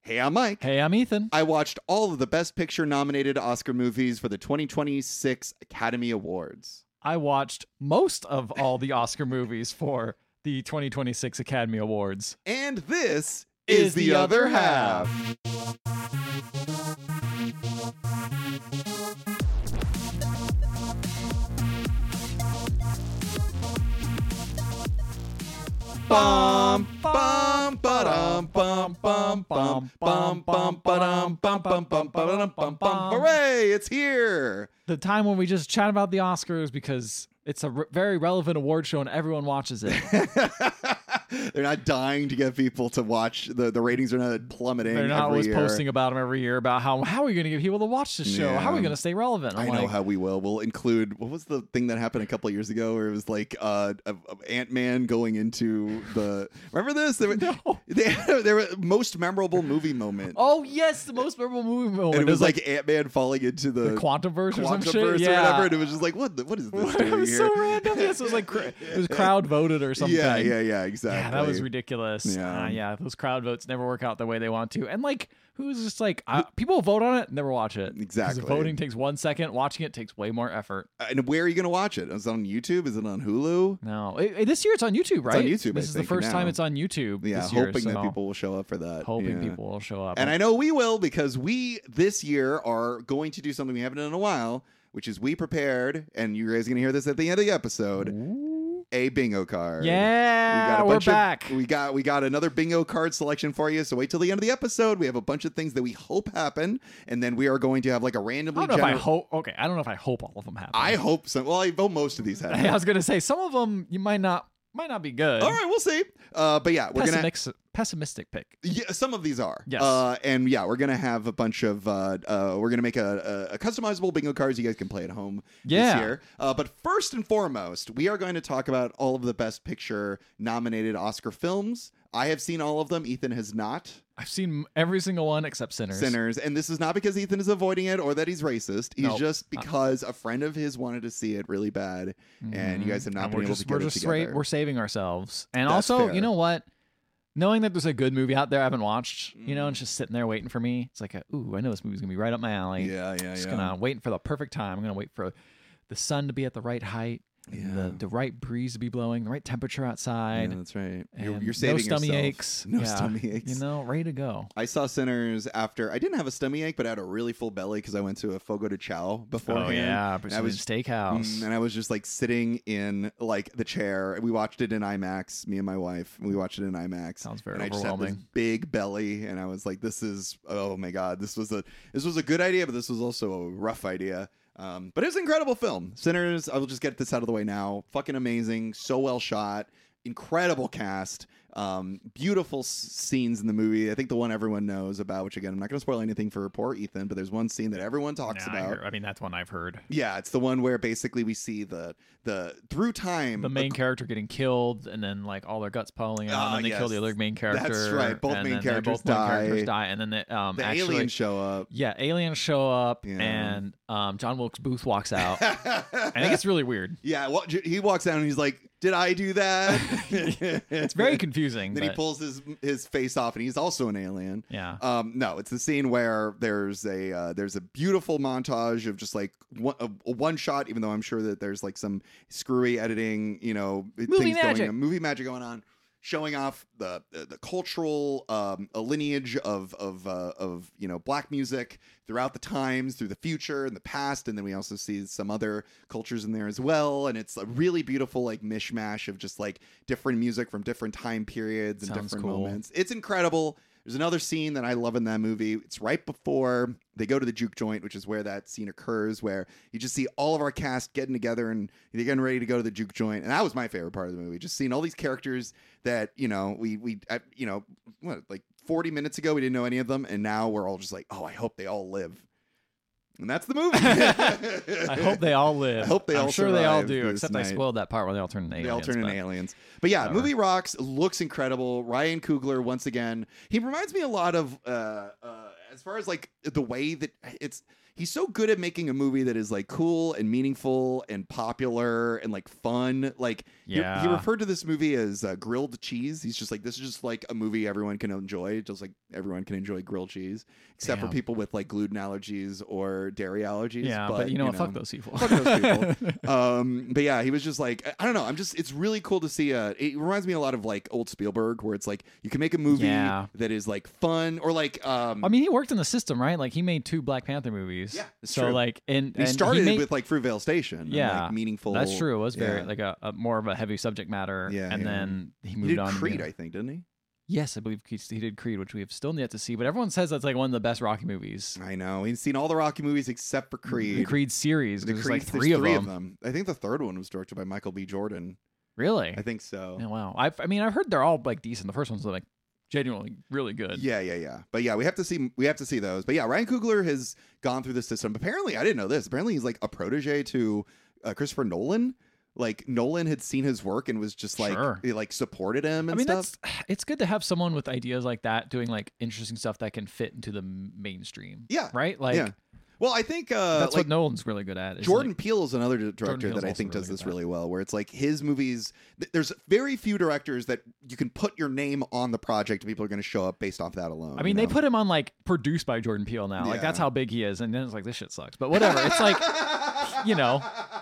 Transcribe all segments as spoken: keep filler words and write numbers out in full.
Hey, I'm Mike. Hey, I'm Ethan. I watched all of the Best Picture nominated Oscar movies for the twenty twenty-six Academy Awards. I watched most of all the Oscar movies for the twenty twenty-six Academy Awards. And this is, is the, the other, other half. half. Bum bum ba-dum bum bum bum bum bum ba-dum bum bum bum ba-dum bum bum. Hooray! It's here. The time when we just chat about the Oscars because it's a re- very relevant award show and everyone watches it. They're not dying to get people to watch. The, the ratings are not plummeting. They're not every always year. posting about them every year about how how are we going to get people to watch this show? Yeah. How are we going to stay relevant? I'm I know like, how we will. We'll include, what was the thing that happened a couple of years ago where it was like uh, a, a Ant-Man going into the, remember this? They were, No. they, they were most memorable movie moment. Oh yes, the most memorable movie moment. And it was like, like Ant-Man falling into the, the Quantumverse or some shit. Quantumverse Yeah. or whatever. And it was just like, what? The, what is this doing It was here? so random. Yes, it was like cr- it was crowd voted or something. Yeah, yeah, yeah, exactly. Yeah, that was ridiculous. Yeah. Uh, yeah, those crowd votes never work out the way they want to. And like, who's just like, uh, people vote on it, never watch it. Exactly. Because voting takes one second. Watching it takes way more effort. And where are you going to watch it? Is it on YouTube? Is it on Hulu? No, it, it- this year it's on YouTube, right? on YouTube, This I is the think, first now. time it's on YouTube. Yeah, this year, hoping so that people will show up for that. hoping Yeah. people will show up. And I know we will, because we this year are going to do something we haven't done in a while, which is we prepared, and you guys are going to hear this at the end of the episode, Ooh. a bingo card. Yeah, a we're bunch of- back. we got we got another bingo card selection for you. So wait till the end of the episode. We have a bunch of things that we hope happen, and then we are going to have like a I randomly. don't know if I gener- hope. Okay, I don't know if I hope all of them happen. I hope so. Well, I hope most of these happen. I was gonna say some of them you might not might not be good. All right, we'll see. Uh, but yeah, we're gonna. Pessimistic, pessimistic pick. Yeah, some of these are. Yes. Uh, and yeah, we're gonna have a bunch of. Uh, uh, we're gonna make a, a, a customizable bingo cards you guys can play at home Yeah. this year. Uh, but first and foremost, we are going to talk about all of the Best Picture nominated Oscar films. I have seen all of them. Ethan has not. I've seen every single one except Sinners. Sinners, and this is not because Ethan is avoiding it or that he's racist. He's Nope. just because a friend of his wanted to see it really bad, and you guys have not And been we're able just, to get we're it just together. straight, we're saving ourselves. And That's also, fair. you know what? Knowing that there's a good movie out there I haven't watched, you know, Mm. and it's just sitting there waiting for me. It's like, a, ooh, I know this movie's gonna be right up my alley. yeah, yeah, Just yeah. gonna wait for the perfect time. I'm gonna wait for the sun to be at the right height, Yeah. the the right breeze to be blowing, the right temperature Yeah, outside. that's right. You're, and you're saving no stomach yourself. aches. No Yeah, stomach aches. You know, ready to go. I saw Sinners after I didn't have a stomach ache, but I had a really full belly because I went to a Fogo de Chao beforehand. Oh yeah, and I Brazilian was steakhouse. Mm, and I was just like sitting in like the chair. We watched it in IMAX, me and my wife. We watched it in IMAX. Sounds very and I just had this overwhelming. big belly, and I was like, "This is oh my god, this was a this was a good idea, but this was also a rough idea." Um, but it was an incredible film. Sinners, I will just get this out of the way now. Fucking amazing. So well shot. Incredible cast. Um, beautiful s- scenes in the movie. I think the one everyone knows about, which again, I'm not going to spoil anything for poor Ethan, but there's one scene that everyone talks Yeah, I, about. hear- I mean, that's one I've heard. Yeah, it's the one where basically we see the the through time The main character getting killed, and then like all their guts falling out, Ah, and then they kill yes. the other main character. That's right. Both and main then they're characters both main die. characters die, and then the um the actually, aliens show up. yeah, aliens show up, Yeah. and um John Wilkes Booth walks out. I think it's really weird. Yeah, well, j- he walks down and he's like, "Did I do that?" It's very confusing. Then he but- pulls his his face off, and he's also an alien. Yeah. Um, no, it's the scene where there's a uh, there's a beautiful montage of just like one, a, a one shot. Even though I'm sure that there's like some screwy editing, you know, Movie things magic. going on, movie magic going on, showing off the the, the cultural um, a lineage of of uh, of you know black music throughout the times, through the future and the past, and then we also see some other cultures in there as well. And it's a really beautiful like mishmash of just like different music from different time periods and Sounds different cool. moments. It's incredible. There's another scene that I love in that movie. It's right before they go to the juke joint, which is where that scene occurs, where you just see all of our cast getting together and they're getting ready to go to the juke joint. And that was my favorite part of the movie. Just seeing all these characters that, you know, we, we, I, you know, what, like forty minutes ago, we didn't know any of them. And now we're all just like, oh, I hope they all live. And that's the movie. I hope they all live. I hope they I'm all sure they all survive do, this except I night. spoiled that part where they all turn into aliens. They all turn into but- aliens. But yeah, whatever. movie rocks, looks incredible. Ryan Coogler, once again, he reminds me a lot of, uh, uh, as far as like the way that it's, he's so good at making a movie that is like cool and meaningful and popular and like fun. Like he- Yeah. he, referred to this movie as uh, grilled cheese. He's just like, this is just like a movie everyone can enjoy, just like everyone can enjoy grilled cheese, except Damn. for people with like gluten allergies or dairy allergies. Yeah, but, you know what? Fuck those people. Fuck those people. um, but yeah, he was just like, I- I don't know. I'm just, it's really cool to see. Uh, it reminds me a lot of like old Spielberg, where it's like you can make a movie Yeah. that is like fun or like. Um, I mean, he worked in the system, right? Like he made two Black Panther movies. Yeah, it's so true. like, and, he and started made, with like Fruitvale Station. and, Yeah, like, meaningful. That's true. It was very yeah. like a, a more of a heavy subject matter. Yeah, and yeah. then he He moved did on. to Creed, the- I think, didn't he? Yes, I believe he he did Creed, which we have still yet to see. But everyone says that's like one of the best Rocky movies. I know. He's seen all the Rocky movies except for Creed. The Creed series. The There's Creed- like there's three of three them. of them. I think the third one was directed by Michael B. Jordan. Really? I think so. Yeah, wow. I've, I mean, I've heard they're all like decent. The first one's like genuinely really good. Yeah, yeah, yeah. But yeah, we have to see we have to see those. But yeah, Ryan Coogler has gone through the system. Apparently, I didn't know this. Apparently, he's like a protege to uh, Christopher Nolan. Like Nolan had seen his work and was just like Sure. he, like supported him and I mean, stuff. that's it's good to have someone with ideas like that doing like interesting stuff that can fit into the m- mainstream. Yeah. Right. Like yeah. Well, I think uh, that's like what Nolan's really good at. is, Jordan like- Peele is another di- director Peele's that I also think really does good this at that. really well, where it's like his movies. Th- there's very few directors that you can put your name on the project and people are going to show up based off that alone. I mean, you they know? put him on like produced by Jordan Peele now. Like Yeah. that's how big he is, and then it's like this shit sucks. But whatever. It's like, you know,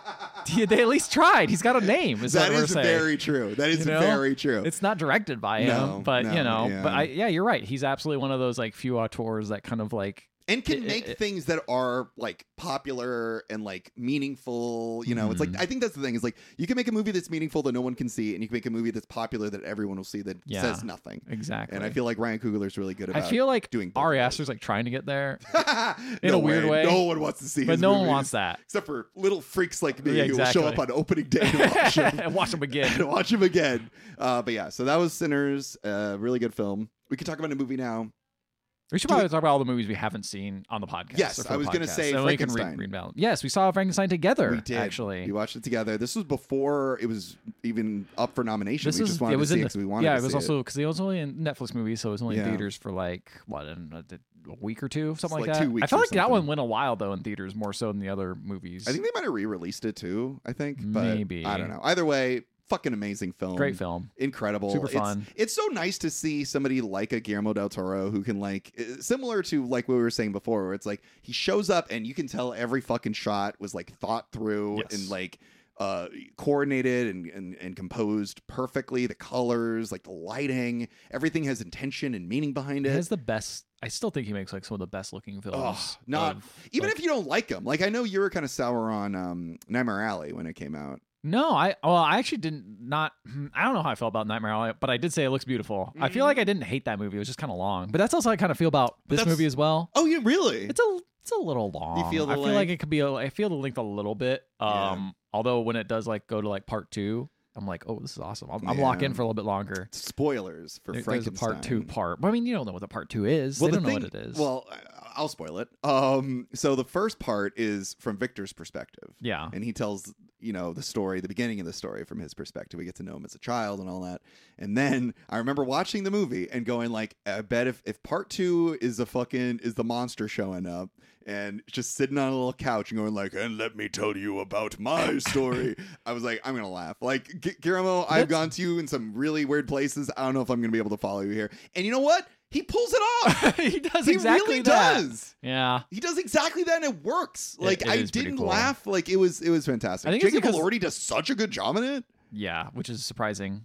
they at least tried. He's got a name. Is that what we're is saying. very true. That is You know? very true. It's not directed by him, No, but no, you know, yeah. but I yeah, you're right. He's absolutely one of those like few auteurs that kind of like and can it- make it- things that are like popular and like meaningful. You know, it's like Mhm. I think that's the thing. Is like you can make a movie that's meaningful that no one can see, and you can make a movie that's popular that everyone will see that Yeah. says nothing. exactly. And I feel like Ryan Coogler's really good I about. feel like doing both Ari of those. Aster's like trying to get there, in a weird way. No one wants to see but his no one movies, wants that. except for little freaks like me Yeah, who will show exactly. up on opening day to watch him. Watch him again. and watch him again. Uh, but yeah, so that was Sinners. Uh, really good film. We could talk about a movie now. We should Do probably it- talk about all the movies we haven't seen on the podcast. Yes, or for I the was gonna podcast, say so we can re- Frankenstein. rebalance. Yes, we saw Frankenstein together. We did. actually. We watched it together. This was before it was even up for nomination. This we was just wanted it was to see in it 'cause the we wanted yeah. to It was see also because it was only in Netflix movie, so it was only Yeah. in theaters for like what in a, a week or two, something like like, two that. weeks I felt or like that something. one went a while though in theaters more so than the other movies. I think they might have re-released it too. I think, but Maybe. I don't know. Either way, fucking amazing film. great film. Incredible. Super It's- fun. It's, so nice to see somebody like a Guillermo del Toro who can like uh, similar to like what we were saying before, where it's like he shows up and you can tell every fucking shot was like thought through Yes. and like uh coordinated and, and and composed perfectly. The colors, like the lighting, everything has intention and meaning behind He it. has the best. I still think he makes like some of the best looking films. Oh, not of, even like- if you don't like him. Like I know you were kind of sour on um Nightmare Alley when it came out. No, I well, I actually didn't not. hmm, I don't know how I felt about Nightmare Alley, but I did say it looks beautiful. I feel Mhm. like I didn't hate that movie. It was just kind of long, but that's also how I kind of feel about this that's- movie as well. Oh, yeah, really? It's a it's a little long. feel the I feel length? like it could be. A, I feel the length a little bit. Um, Yeah. although when it does like go to like part two, I'm like, oh, this is awesome. I'm, I'm locked Yeah. in for a little bit longer. Spoilers for There- There's a Frankenstein. part two part. But I mean, you don't know what the part two is. Well, they the don't know thing- what it is. Well, I- I'll spoil it. Um, so the first part is from Victor's perspective. yeah. And he tells, you know, the story, the beginning of the story from his perspective. We get to know him as a child and all that. And then I remember watching the movie and going like, I bet if, if part two is a fucking, is the monster showing up and just sitting on a little couch and going like, and let me tell you about my story. I was like, I'm going to laugh. Like, G- Guillermo, I've That's- gone to you in some really weird places. I don't know if I'm going to be able to follow you here. And you know what? He pulls it off. he does He exactly really that. does. Yeah. He does exactly that, and it works. It- Like it I is pretty didn't cool. laugh. Like it was, it was fantastic. I think it's Jacob because- Elordi does such a good job in it. Yeah, which is surprising.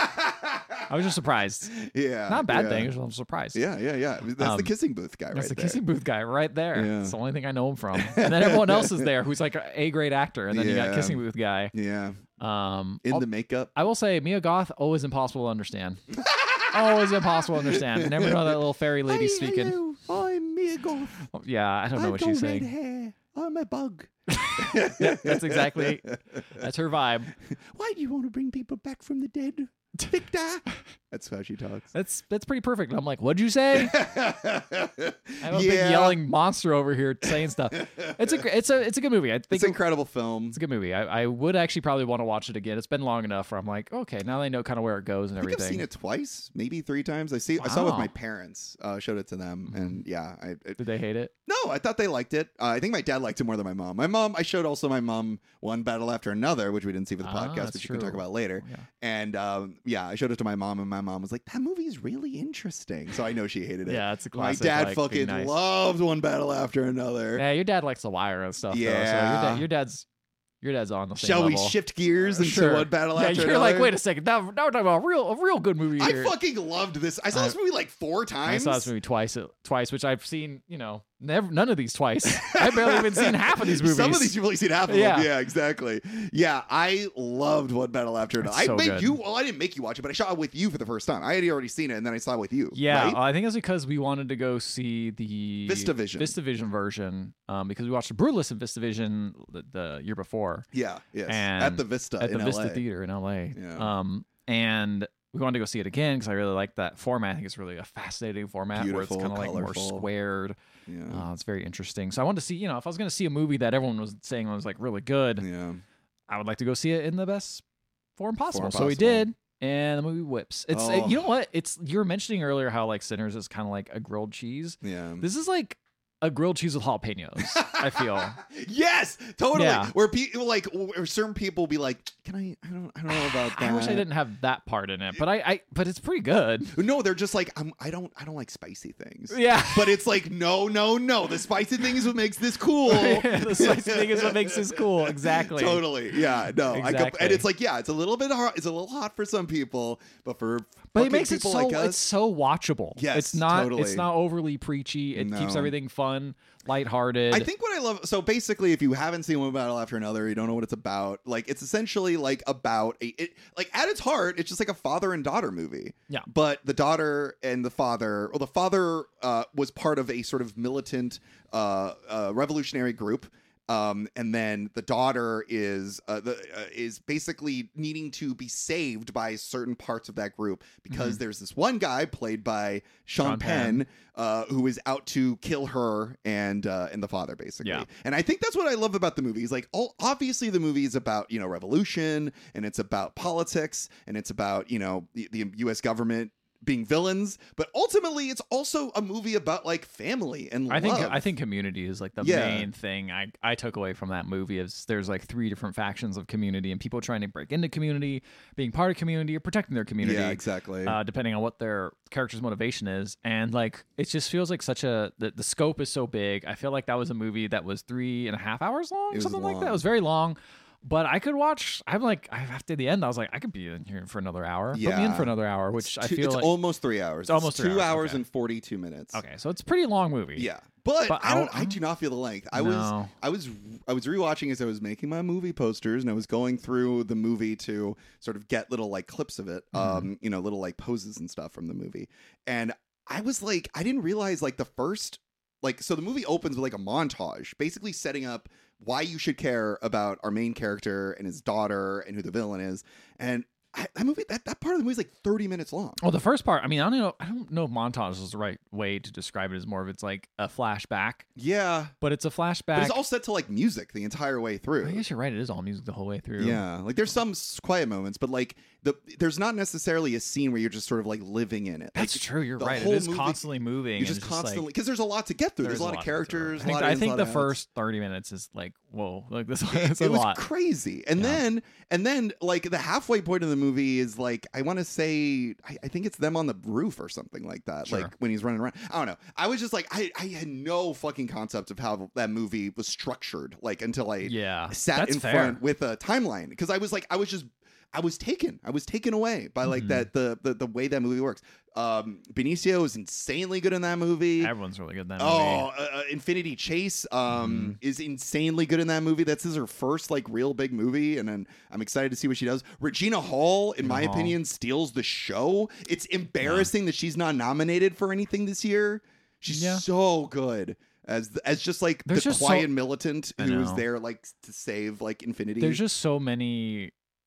I was just surprised. yeah, Not a bad yeah. thing. I'm surprised. Yeah, yeah, yeah. That's the Um, kissing booth guy, That's right the there. kissing booth guy right there. Yeah. It's the only thing I know him from. And then everyone else is there who's like a A grade actor. And then you Yeah. got kissing booth guy. Yeah, Um, in I'll- the makeup. I will say Mia Goth, always impossible to understand. Always impossible to understand. Never know that little fairy lady Hi, speaking. hello, I'm Mia Goth. Yeah, I don't know I've what got she's red saying. hair. I'm a bug. Yeah, that's exactly that's her vibe. Why do you want to bring people back from the dead? Victor. That's how she talks. That's that's pretty perfect. And I'm like, what'd you say? I have a big Yeah. yelling monster over here saying stuff. It's a gr- it's a it's a good movie. I think It's an incredible film. it's a good movie. I, I would actually probably want to watch it again. It's been long enough where I'm like, okay, now I know kind of where it goes and I think everything. I've seen it twice, maybe three times. I see. I saw it with Wow. my parents. Uh, showed it to them, Mhm. and yeah, I, it, Did they hate it? no, I thought they liked it. Uh, I think my dad liked it more than my mom. My mom, I showed also my mom One Battle After Another, which we didn't see for the Ah, podcast, that's but you can talk true. about later. Yeah. And um, yeah, I showed it to my mom, and my mom was like, "That movie is really interesting." So I know she hated it. Yeah, it's a My classic. dad like, fucking being nice. loved One Battle After Another. Yeah, your dad likes The Wire and stuff. Though, so your, Yeah. dad, your dad's your dad's on the same Shall we level. shift gears Uh, into sure. One Battle Yeah, After you're Another? like, wait a second. Now, now we're talking about a real, a real good movie I here. fucking loved this. I saw I- this movie like four I times. saw this movie twice, twice, which I've seen. You know, never, none of these twice. I've barely even seen half of these movies. Some of these you've only seen half of Yeah. them. Yeah, exactly. Yeah, I loved One Battle After Another. It's I so made good. you. Well, I didn't make you watch it, but I saw it with you for the first time. I had already seen it, and then I saw it with you. Yeah, right? uh, I think it's because we wanted to go see the VistaVision. VistaVision version, um, because we watched the Brutalist and VistaVision the, the year before yeah, yes. and At the Vista at in the L A. Vista Theater in L A. Yeah. Um, and we wanted to go see it again because I really like that format. I think it's really a fascinating format Beautiful, where it's kind of like more colorful. squared. Yeah, Uh, it's very interesting. So I wanted to see, you know, if I was going to see a movie that everyone was saying was like really good, yeah. I would like to go see it in the best form possible. Form So we possible. did, and the movie whips. It's Oh. you know what? It's you were mentioning earlier how like Sinners is kind of like a grilled cheese. Yeah. This is like a grilled cheese with jalapenos. I feel. yes, totally. Yeah. Where people like, where certain people be like, "Can I? I don't. I don't know about that." I wish I didn't have that part in it, but I, I but it's pretty good. No, they're just like, I'm. I don't. I don't like spicy things. Yeah. But it's like, no, no, no. The spicy thing is what makes this cool. The spicy thing is what makes this cool. Exactly. Totally. Yeah. No. I comp- Exactly. and it's like, yeah, it's a little bit hard. It's a little hot for some people, but for But fucking it makes it people so like us, it's so watchable. Yes, it's not totally. it's not overly preachy. It keeps No. everything fun, lighthearted. I think what I love. So basically, if you haven't seen One Battle After Another, you don't know what it's about. Like, it's essentially like about a. It, like at its heart, it's just like a father and daughter movie. Yeah. But the daughter and the father, or the father, uh, was part of a sort of militant, uh, uh revolutionary group. Um, and then the daughter is uh, the uh, is basically needing to be saved by certain parts of that group because there's this one guy played by Sean, Sean Penn. Penn, uh, who is out to kill her and uh, and the father basically. Yeah. And I think that's what I love about the movie. Is like, all, obviously the movie is about, you know, revolution, and it's about politics, and it's about, you know, the, the U S government being villains, but ultimately it's also a movie about like family and I think love. I think Community is like the Yeah. main thing I, I took away from that movie is there's like three different factions of Community and people trying to break into Community, being part of Community or protecting their community. Yeah, exactly. Uh, depending on what their character's motivation is. And like it just feels like such a the, the scope is so big. I feel like that was a movie that was three and a half hours long, It was something like that. long. It was very long. But I could watch. I'm like after the end, I was like, I could be in here for another hour. Put me in Yeah. for another hour, which It's I two- feel it's like almost three hours. It's almost three two hours, hours okay. and forty-two minutes. okay. So it's a pretty long movie. Yeah, but, But I don't. I'll- I do not feel the length. I was. No. I was. I was rewatching as I was making my movie posters, and I was going through the movie to sort of get little like clips of it. Mm-hmm. Um, you know, little like poses and stuff from the movie, and I was like, I didn't realize like the first. Like, so the movie opens with like a montage, basically setting up why you should care about our main character and his daughter and who the villain is. And I, that movie, that, that part of the movie is like thirty minutes long. Well, the first part. I mean, I don't know. I don't know if montage is the right way to describe it. As more of it's like a flashback, Yeah. but it's a flashback. But it's all set to like music the entire way through. I guess you're right. It is all music the whole way through. Yeah, like there's some s- quiet moments, but like the there's not necessarily a scene where you're just sort of like living in it. That's Like, true. You're the right. It whole is movie- constantly moving. You're and just it's like- constantly because there's a lot to get through. There's There's a lot of to get through. characters. I a think, lot of I ins, think a the lot of outs. first thirty minutes is like, whoa, like this it's a it was lot. crazy, and Yeah. then and then like the halfway point of the movie is like I want to say I, I think it's them on the roof or something like that. Sure. Like when he's running around. I don't know. I was just like I I had no fucking concept of how that movie was structured. Like until I yeah, sat that's in fair. front with a timeline because I was like I was just I was taken I was taken away by like Mhm. that the, the the way that movie works. Um, Benicio is insanely good in that movie. Everyone's really good in that movie. Oh, uh, uh, Infinity Chase um is insanely good in that movie. That's his her first like real big movie, and then I'm excited to see what she does. Regina Hall, in Regina my Hall. opinion, steals the show. It's embarrassing that she's not nominated for anything this year. She's Yeah. so good as as just like There's the just so- quiet militant I who was know. there like to save like Infinity. There's just so many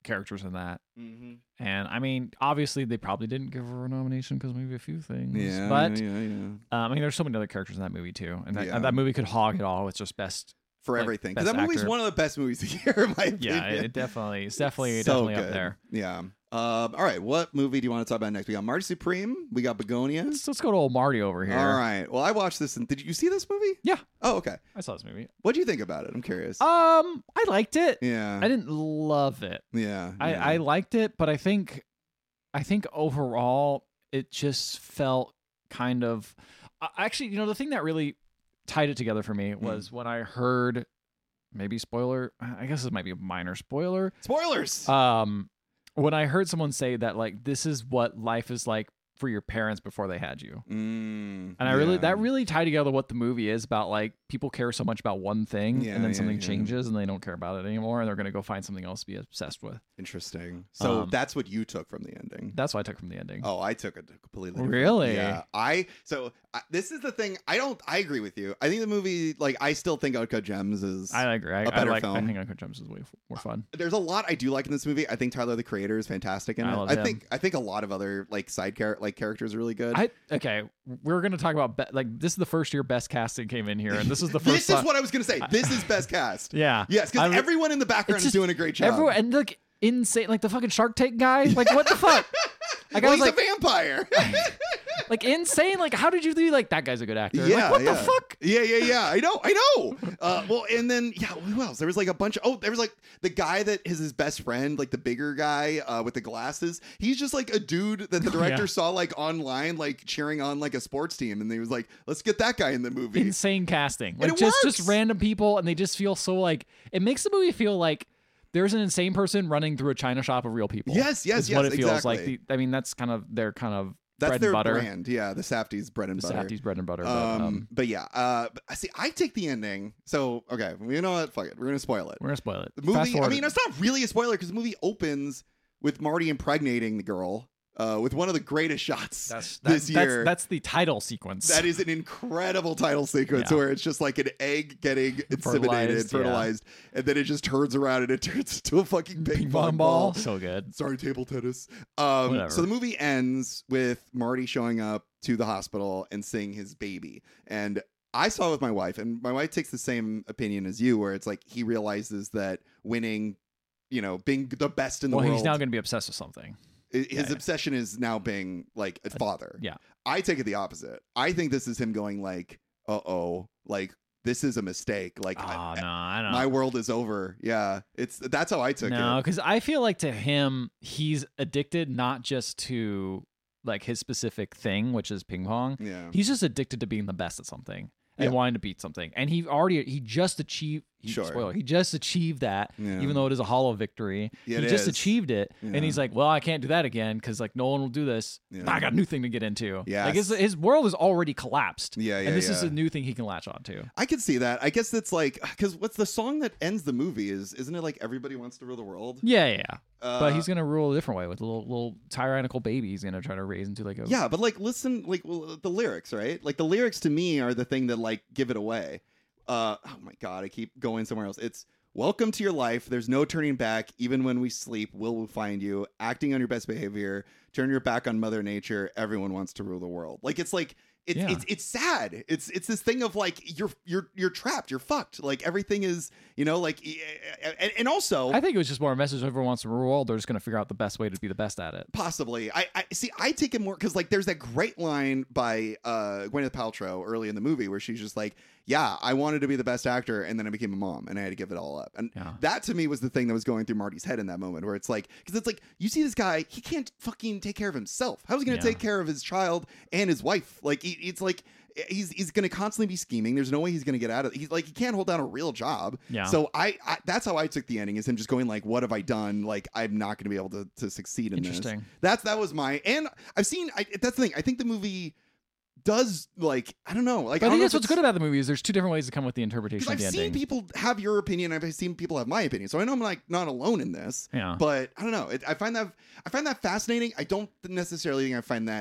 characters in that. Mm-hmm. And I mean, obviously, they probably didn't give her a nomination because maybe a few things. Yeah, but yeah, yeah. um, I mean, there's so many other characters in that movie too, and that, Yeah. and that movie could hog it all with just best. For Like, everything, because best that movie's actor. one of the best movies of the year, in my opinion. Yeah, it, it definitely, it's definitely, So definitely up good. there. Yeah. Um, all right. What movie do you want to talk about next? We got Marty Supreme. We got Begonia. Let's, let's go to old Marty over here. All right. Well, I watched this. And did you see this movie? Yeah, Oh, okay. I saw this movie. What do you think about it? I'm curious. Um, I liked it. yeah. I didn't love it. yeah. I, yeah. I liked it, but I think, I think overall it just felt kind of. Uh, actually, you know, the thing that really tied it together for me Hmm. was when I heard, maybe spoiler. I guess this might be a minor spoiler. Spoilers. Um, when I heard someone say that, like, this is what life is like for your parents before they had you. mm, And I really, yeah. that really tied together what the movie is about. Like, people care so much about one thing, Yeah, and then yeah, something yeah. changes, and they don't care about it anymore, and they're going to go find something else to be obsessed with. Interesting. So Um, that's what you took from the ending. That's what I took from the ending. Oh, I took it completely. different. Really? Yeah. I so I, this is the thing. I don't. I agree with you. I think the movie, like, I still think Uncut Gems is. I agree. I, a I better like. I film. think Uncut Gems is way f- more fun. There's a lot I do like in this movie. I think Tyler the Creator is fantastic in I it. love I him. think. I think a lot of other like side char- like characters are really good. I okay. We're going to talk about be- like this is the first year best casting came in here, and this is the first. this is time- what I was gonna say. This is best cast. Yeah. Yes, because I re- everyone in the background it's is just doing a great job. Everyone and like insane, like the fucking Shark Tank guy. Like what the fuck? Like well, I was he's like, a vampire. like insane. Like how did you do? Like that guy's a good actor. Yeah, Like what yeah. the fuck? Yeah, yeah, yeah. I know, I know. Uh, well, and then yeah, who else? There was like a bunch of. Oh, there was like the guy that is his best friend, like the bigger guy uh, with the glasses. He's just like a dude that the director Yeah. saw like online, like cheering on like a sports team, and he was like, "Let's get that guy in the movie." Insane casting. Like it just works. just random people, and they just feel so like it makes the movie feel like. There's an insane person running through a china shop of real people. Yes, yes, is yes. what it feels exactly. like. The, I mean, that's kind of their kind of That's bread their and butter. brand. Yeah, the Safdie's bread and The butter. Safdie's bread and butter. Um, but, um, but yeah, uh, but I see. I take the ending. So okay, you know what? Fuck it. We're gonna spoil it. we're gonna spoil it. The Fast movie. I forward. mean, it's not really a spoiler because the movie opens with Marty impregnating the girl uh, with one of the greatest shots that's this that's, year. That's, that's the title sequence. That is an incredible title sequence Yeah. where it's just like an egg getting inseminated, Fertilized, yeah. fertilized, and then it just turns around and it turns into a fucking ping, ping pong pong ball. ball. So good. Sorry, table tennis. Um, Whatever. so the movie ends with Marty showing up to the hospital and seeing his baby. And I saw it with my wife, and my wife takes the same opinion as you, where it's like he realizes that winning, you know, being the best in the Well, world. he's now gonna be obsessed with something. I- His Yeah, yeah. obsession is now being like a father. yeah. I take it the opposite. I think this is him going like, uh oh, like this is a mistake. Like Oh I- no, I don't. my world is over. Yeah. It's that's how I took No, it. because I feel like to him, he's addicted not just to like his specific thing, which is ping pong. Yeah. He's just addicted to being the best at something and Yeah. wanting to beat something. And he already he just achieved. He, Sure. Spoiler. He just achieved that, Yeah. even though it is a hollow victory. Yeah, he it just is. achieved it, Yeah. and he's like, "Well, I can't do that again because like no one will do this. Yeah. I got a new thing to get into. Yes. like his his world is already collapsed. Yeah, yeah, and this yeah. is a new thing he can latch on to. I can see that. I guess it's like because what's the song that ends the movie is isn't it like Everybody Wants to Rule the World? Yeah, yeah. yeah. Uh, but he's gonna rule a different way with a little little tyrannical baby. He's gonna try to raise into like a yeah, but like listen, like well, the lyrics, right? Like the lyrics to me are the thing that like give it away. Uh, oh my god, I keep going somewhere else. It's welcome to your life. There's no turning back. Even when we sleep, we'll, we'll find you. Acting on your best behavior. Turn your back on Mother Nature. Everyone wants to rule the world. Like it's like it's Yeah. it's it's sad. It's it's this thing of like you're you're you're trapped. You're fucked. Like everything is you know like and, and also I think it was just more a message. Everyone wants to rule the world. They're just gonna figure out the best way to be the best at it. Possibly. I, I see. I take it more because like there's that great line by uh, Gwyneth Paltrow early in the movie where she's just like, "Yeah, I wanted to be the best actor, and then I became a mom, and I had to give it all up." And Yeah. that to me was the thing that was going through Marty's head in that moment, where it's like, because it's like you see this guy, he can't fucking take care of himself. How is he going to Yeah. take care of his child and his wife? Like he, it's like. He's he's going to constantly be scheming. There's no way he's going to get out of it. He's like he can't hold down a real job. Yeah. So I, I that's how I took the ending is him just going like, what have I done? Like I'm not going to be able to to succeed in this. Interesting. That's that was my and I've seen. I, that's the thing. I think the movie does like I don't know. Like But I don't think know that's if what's it's- good about the movie is there's two different ways to come with the interpretation because of I've the seen ending. people have your opinion. I've seen people have my opinion. So I know I'm like not alone in this. Yeah. But I don't know. It, I find that I find that fascinating. I don't necessarily think I find that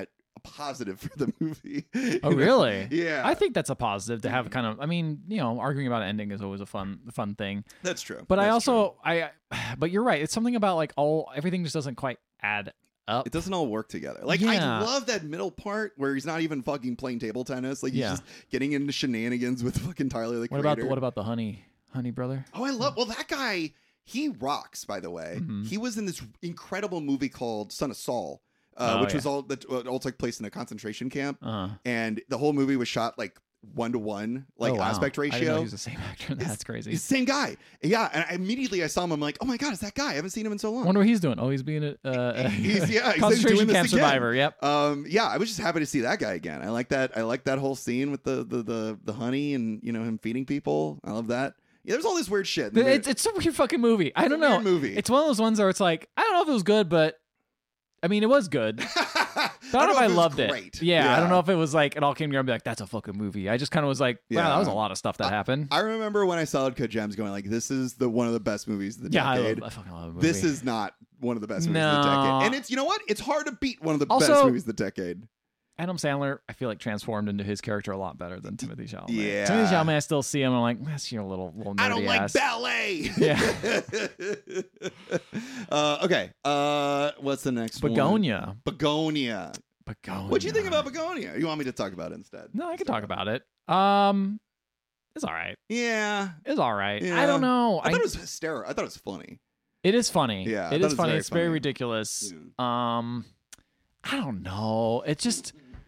positive for the movie. Oh, You know? really? Yeah, I think that's a positive to have kind of. I mean, you know, arguing about ending is always a fun, fun thing. that's true. But I That's true. also, I, but you're right. It's something about like all everything just doesn't quite add up. It doesn't all work together. Like, Yeah. I love that middle part where he's not even fucking playing table tennis. Like, he's Yeah. just getting into shenanigans with fucking Tyler, the What creator. about the, what about the honey, honey brother? Oh, I love... Well, that guy, he rocks, by the way. Mhm. He was in this incredible movie called Son of Saul, uh, Oh, which yeah. was all that uh, all took place in a concentration camp. Uh, And the whole movie was shot, like, one-to-one, like, oh, wow. aspect I didn't know ratio. he was the same actor. That's crazy. He's the same guy. Yeah, and I, immediately I saw him. I'm like, oh, my God, it's that guy. I haven't seen him in so long. I wonder what he's doing. Oh, he's being a uh, He's- yeah, he's concentration doing this camp again. survivor. Yep. Um, yeah, I was just happy to see that guy again. I like that. I like that whole scene with the the the, the honey and you know him feeding people. I love that. Yeah, there's all this weird shit. in the It's, it's a weird fucking movie. I don't a know. weird movie. It's one of those ones where it's like I don't know if it was good, but I mean it was good. But I don't know if I it was loved great. it. Yeah, I don't know if it was like it all came together and be like that's a fucking movie. I just kind of was like, wow, Yeah. that was a lot of stuff that happened. I remember when I saw Uncut Gems going like, this is the one of the best movies of the yeah, I, decade. love, I fucking love the movie. This is not one of the best movies of the No. decade. And it's you know what? It's hard to beat one of the Also- best movies of the decade. Adam Sandler. I feel like transformed into his character a lot better than Timothy Chalamet. Yeah. Timothy Chalamet, I still see him. I'm like, that's your little little nerdy I don't like ass. ballet. Yeah. uh, okay. Uh, what's the next one? Begonia. Begonia. Begonia. What'd you think about Begonia? You want me to talk about it instead? No, I can talk about it. Um, it's all right. Yeah. It's all right. Yeah. I don't know. I thought it was hysterical. I thought it was funny. It is funny. Yeah, I it thought is it was funny. very It's very funny. ridiculous. Um, I don't know. It just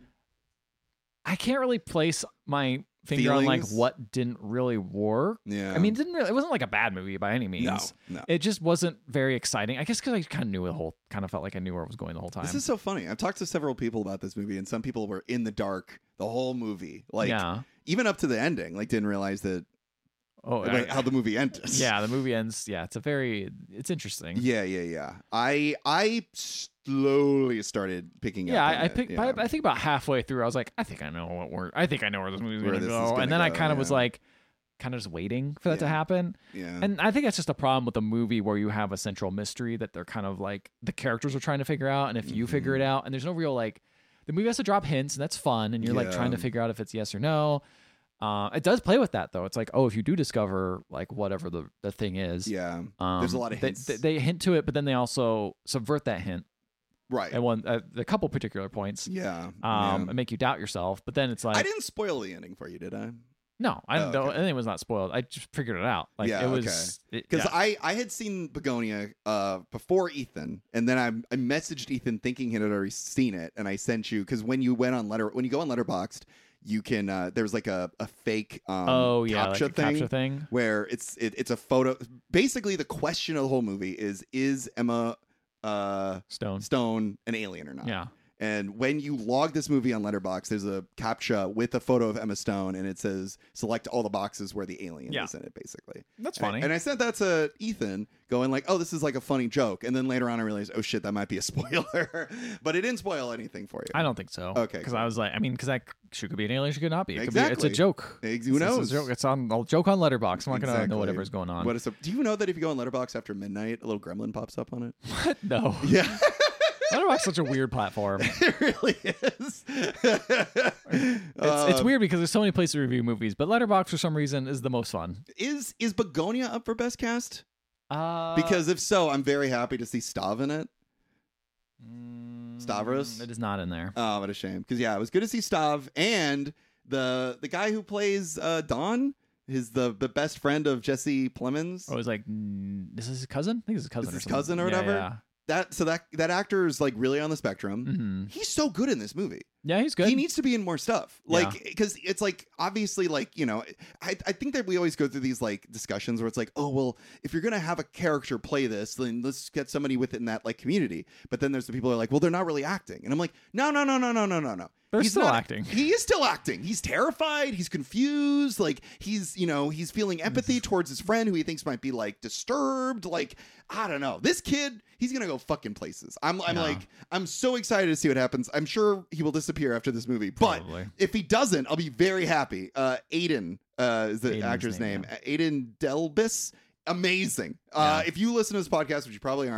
I can't really place my finger on like Feelings? what didn't really work. Yeah. I mean, it didn't really, it wasn't like a bad movie by any means. no, no. It just wasn't very exciting. I guess because I kind of knew the whole, kind of felt like I knew where it was going the whole time. This is so funny. I've talked to several people about this movie, and some people were in the dark the whole movie. Like, yeah. even up to the ending, like, didn't realize that Oh, like, I- how the movie ended. yeah. The movie ends. Yeah, it's a very, it's interesting. Yeah, yeah, yeah. I I slowly started picking Yeah, up. I, on I it, picked. yeah. I, I think about halfway through, I was like, I think I know what we're. I think I know where this movie's Where going to this is go. gonna And then I go, kind of was yeah. like, kind of just waiting for that to Yeah. happen. Yeah. And I think that's just a problem with a movie where you have a central mystery that they're kind of like the characters are trying to figure out, and if you figure Mhm. it out, and there's no real like, the movie has to drop hints, and that's fun, and you're like trying to Yeah. figure out if it's yes or no. Uh, it does play with that though. It's like, oh, if you do discover like whatever the, the thing is, yeah. um, There's a lot of they- hints. They, they hint to it, but then they also subvert that hint Right. at one at a couple particular points, Yeah. um, yeah. and make you doubt yourself. But then it's like, I didn't spoil the ending for you, did I? no, I Oh, didn't know okay. anything was not spoiled. I just figured it out. Like Yeah, it was Because yeah. I, I had seen Begonia uh, before Ethan, and then I, I messaged Ethan thinking he had already seen it, and I sent you because when you went on letter when you go on Letterboxd, you can uh, there's like a, a fake um, oh yeah, captcha like a thing captcha thing. where it's it, it's a photo. Basically, the question of the whole movie is is Emma uh, Stone. Stone an alien or not? Yeah. And when you log this movie on Letterboxd, there's a captcha with a photo of Emma Stone, and it says select all the boxes where the alien Yeah. is in it, basically. That's And- funny. And I sent that to Ethan, going like, "Oh, this is like a funny joke." And then later on, I realized, "Oh shit, that might be a spoiler." But it didn't spoil anything for you. I don't think so. Okay, Because cool. I was like, I mean, because that she could be an alien, she could not be. It could be. It's Exactly. a joke. Ex- It's- Who it's a knows? joke. It's on. I'll joke on Letterboxd. I'm not gonna Exactly. know whatever's going on. What is a, do you know that if you go on Letterboxd after midnight, a little gremlin pops up on it? What? No. Yeah. Letterboxd is such a weird platform. It really is. It's, it's Uh, weird because there's so many places to review movies, but Letterboxd for some reason is the most fun. Is is Begonia up for best cast? Uh, Because if so, I'm very happy to see Stav in it. mm, Stavros? it is not in there. Oh, what a shame. Because yeah, it was good to see Stav and the the guy who plays uh, Don, his the the best friend of Jesse Plemons. I was like, mm, this is his cousin. I think it's his cousin. Is or his something. cousin or Yeah, whatever? Yeah. That so that that actor is like really on the spectrum. hmm He's so good in this movie. Yeah, he's good. He needs to be in more stuff. Yeah. Like, because it's like, obviously, like, you know, I, I think that we always go through these like discussions where it's like, oh, well, if you're going to have a character play this, then let's get somebody within that like community. But then there's the people who are like, well, they're not really acting. And I'm like, no, no, no, no, no, no, no, no. They're He's still not- acting. He is still acting. He's terrified. He's confused. Like, he's, you know, he's feeling empathy towards his friend who he thinks might be like disturbed. Like, I don't know. This kid, he's going to go fucking places. I'm, I'm Yeah. like, I'm so excited to see what happens. I'm sure he will disappear after this movie. Probably. But if he doesn't, I'll be very happy. Uh, Aiden uh, is the Aiden's actor's name, name. Aiden Delbis. Amazing. Uh, Yeah. if you listen to this podcast, which you probably aren't,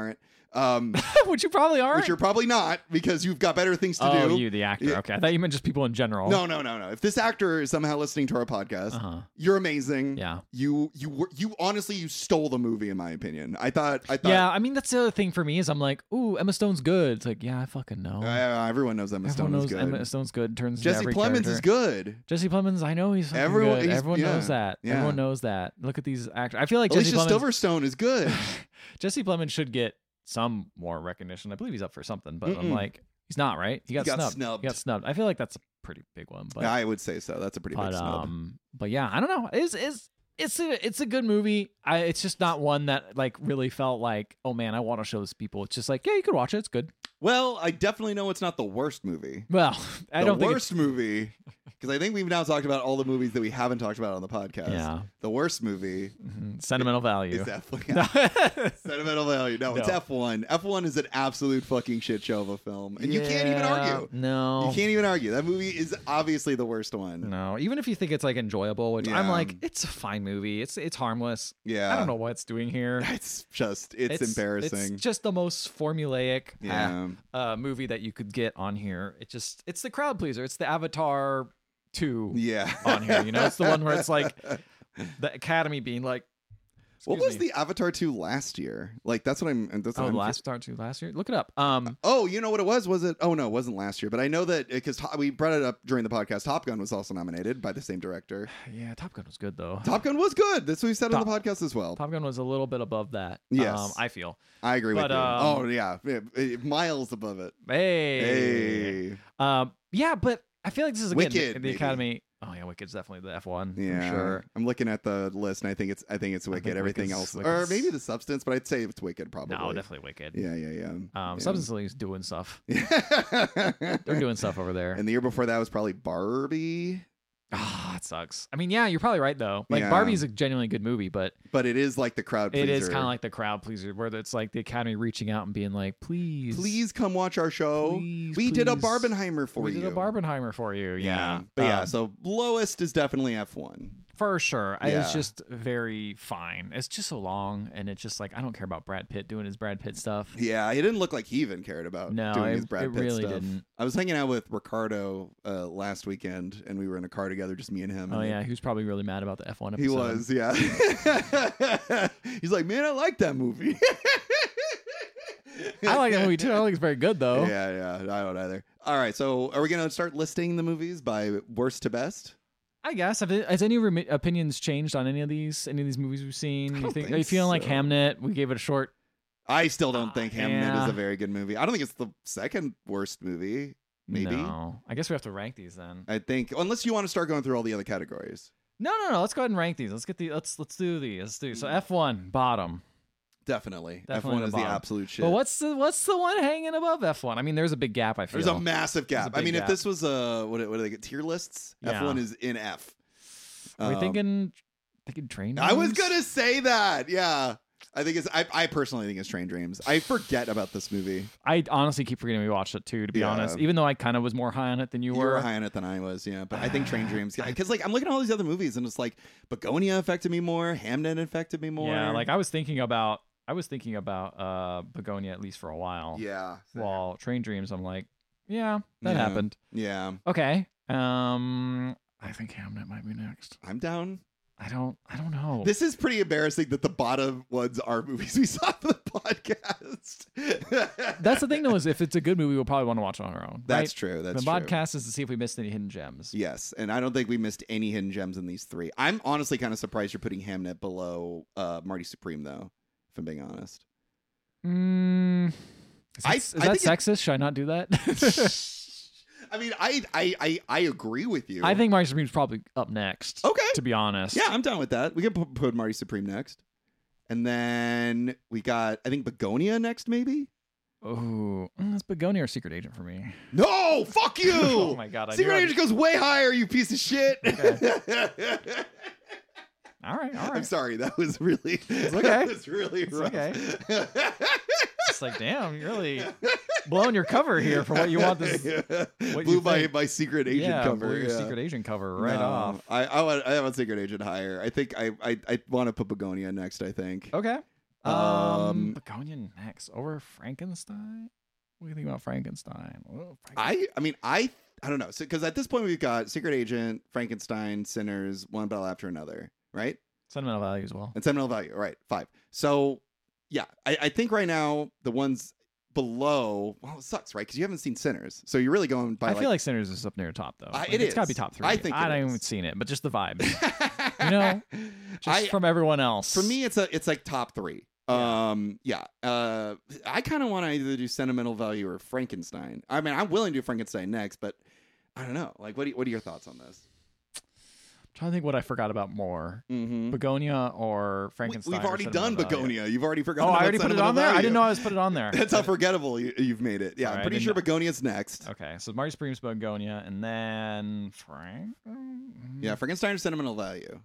Um, which you probably aren't. which you're probably not because you've got better things to oh, do. you, the actor. Yeah. Okay, I thought you meant just people in general. No, no, no, no. If this actor is somehow listening to our podcast, Uh-huh. you're amazing. Yeah. You, you, were, you. Honestly, you stole the movie, in my opinion. I thought. I thought. Yeah, I mean that's the other thing for me is I'm like, ooh, Emma Stone's good. It's like, yeah, I fucking know. Uh, everyone knows Emma Everyone Stone knows is good. Emma Stone's good. Turns into Jesse every Plemons character. is good. Jesse Plemons, I know he's fucking Everyone- good. he's- Everyone yeah, knows that. yeah. Everyone knows that. Look at these actors. I feel like Jesse Alicia Plemons. Silverstone is good. Jesse Plemons should get some more recognition. I believe he's up for something, but I'm Mm-mm. like, he's not, right? He got, got snubbed. snubbed. He got snubbed. I feel like that's a pretty big one, but I would say so. That's a pretty but big snub. um, but yeah, I don't know. It's it's it's a it's a good movie. I it's just not one that like really felt like, oh man, I want to show this to people. It's just like, yeah, you could watch it. It's good. Well, I definitely know it's not the worst movie. Well, I the don't think worst movie, because I think we've now talked about all the movies that we haven't talked about on the podcast. Yeah. The worst movie Mhm. Sentimental value. is definitely sentimental value. No, it's No. F one. F one is an absolute fucking shit show of a film, and you can't even Yeah, argue. No. You can't even argue. That movie is obviously the worst one. No, even if you think it's like enjoyable, which I'm Yeah. like, it's a fine movie. It's it's harmless. Yeah, I don't know what it's doing here. It's just it's, embarrassing. It's just the most formulaic yeah, uh, uh, movie that you could get on here. It just it's the crowd pleaser. It's the Avatar two yeah. on here. You know, it's the one where it's like the Academy being like, what excuse was me. the Avatar two last year? Like that's what I'm. That's what oh I'm last Avatar two last year? Look it up. Um, Oh, you know what it was? Was it? Oh no, it wasn't last year. But I know that because we brought it up during the podcast. Top Gun was also nominated by the same director. yeah, Top Gun was good though. Top Gun was good. That's what we said on Top- the podcast as well. Top Gun was a little bit above that. Yes. um, I feel. I agree but, with you. um, oh yeah. Yeah, eh, miles above it. Hey, Hey, um, yeah, but I feel like this is again Wicked, the, the maybe. Academy. Oh yeah, Wicked's definitely the F one. yeah. for sure. I'm looking at the list, and I think it's. I think it's I Wicked. think Everything Wicked's- else, or Wicked's- maybe the Substance, but I'd say it's Wicked probably. No, definitely Wicked. Yeah, yeah, yeah. Um, yeah. Substance League's doing stuff. They're They're doing stuff over there. And the year before that was probably Barbie. Ah, it sucks. I mean, yeah, you're probably right though. Like Yeah. Barbie's a genuinely good movie, but But it is like the crowd pleaser. it is kind of like the crowd pleaser, where it's like the Academy reaching out and being like, "Please, Please come watch our show. please, we did a please. Barbenheimer for we you. did a Barbenheimer for you." Yeah, But yeah, Um, so lowest is definitely F one. for sure. I- Yeah. It's just very fine. It's just so long, and it's just like I don't care about Brad Pitt doing his Brad Pitt stuff. Yeah, he didn't look like he even cared about No, doing it, his Brad it Pitt really stuff. didn't. I was hanging out with Ricardo uh, last weekend, and we were in a car together, just me and him. Oh and yeah, he was probably really mad about the F one episode. he was. Yeah, he's like, man, I like that movie. I like that movie too. I think it's very good though. Yeah, yeah, I don't either. All right, so are we gonna start listing the movies by worst to best? I guess. Have it, has any remi- opinions changed on any of these? Any of these movies we've seen? I You don't think? think Are you feeling like so. Hamnet? We gave it a short. I still don't Uh, think Hamnet yeah. is a very good movie. I don't think it's the second worst movie. Maybe. No. I guess we have to rank these then. I think unless you want to start going through all the other categories. No, no, no. Let's go ahead and rank these. Let's get the. Let's let's do these. Let's do so. F one bottom. Definitely. Definitely F one the is the bottom. absolute shit. But what's the what's the one hanging above F one? I mean, there's a big gap. I feel. There's a massive There's a gap. I big mean, if gap. this was a what, what do they get tier lists? Yeah. F one is in F. Are we Um, thinking thinking train? I was Names? gonna say that. Yeah. I think it's I, I personally think it's Train Dreams. I forget about this movie. I honestly keep forgetting we watched it too. To be Yeah. honest, even though I kind of was more high on it than you, You were. were higher on it than I was, yeah. But I think Train Dreams, because like I'm looking at all these other movies, and it's like Begonia affected me more, Hamnet affected me more. Yeah, like I was thinking about. I was thinking about uh Begonia at least for a while. yeah, While Train Dreams, I'm like, yeah, that Yeah. happened. yeah. Okay. Um, I think Hamnet might be next. I'm down. I don't. I don't know. This is pretty embarrassing that the bottom ones are movies we saw for the podcast. That's the thing, though, is if it's a good movie, we'll probably want to watch it on our own. That's right? true. That's the true. podcast is to see if we missed any hidden gems. Yes, and I don't think we missed any hidden gems in these three. I'm honestly kind of surprised you're putting Hamnet below uh, Marty Supreme, though. If I'm being honest. Mm, is that, I- is I that think it- sexist? Should I not do that? I mean, I, I I I agree with you. I think Marty Supreme's probably up next. Okay. To be honest. Yeah, I'm down with that. We can put, put Marty Supreme next, and then we got I think Begonia next, maybe. Oh, that's Begonia or Secret Agent for me. No, fuck you. Oh my god! I Secret knew I'd- Agent goes way higher, you piece of shit. All right, all I'm right. sorry, that was really It's okay. that was really It's rough. okay. It's like, damn, you're really blowing your cover here for what you want this. what Blew you my, think. my Secret Agent yeah, cover. blew your yeah. Secret Agent cover right No, off. I I want I want Secret Agent higher. I think I I, I want to put Begonia next. I think. Okay. Um, Um, Begonia next over Frankenstein. What do you think about Frankenstein? Oh, Frankenstein. I I mean I I don't know. So because at this point we've got Secret Agent, Frankenstein, Sinners, one battle after another, right? Sentimental value as well. And sentimental value, right? Five. So yeah, I, I think right now the ones below, well, it sucks, right? Because you haven't seen Sinners, so you're really going by. I like, feel like Sinners is up near the top though. Uh, Like, it it's got to is. be top three. I think I it haven't is. even seen it, but just the vibe. You know, just I, from everyone else. for me, it's a it's like top three. Yeah. Um, yeah. Uh, I kind of want to either do sentimental value or Frankenstein. I mean, I'm willing to do Frankenstein next, but I don't know. Like, what do you, what are your thoughts on this? I'm trying to think what I forgot about more. Mm-hmm. Begonia or Frankenstein. We've or already done Sentimental Value. Begonia. You've already Oh, forgotten. I about already put it sentimental on there. I value. didn't know I was put it on there. That's how forgettable you, you've made it. Yeah, Sorry, I'm I pretty didn't sure know. Begonia's next. Okay, so Marty Supreme's Begonia, and then Frank. mm, Yeah, Frankenstein or sentimental value.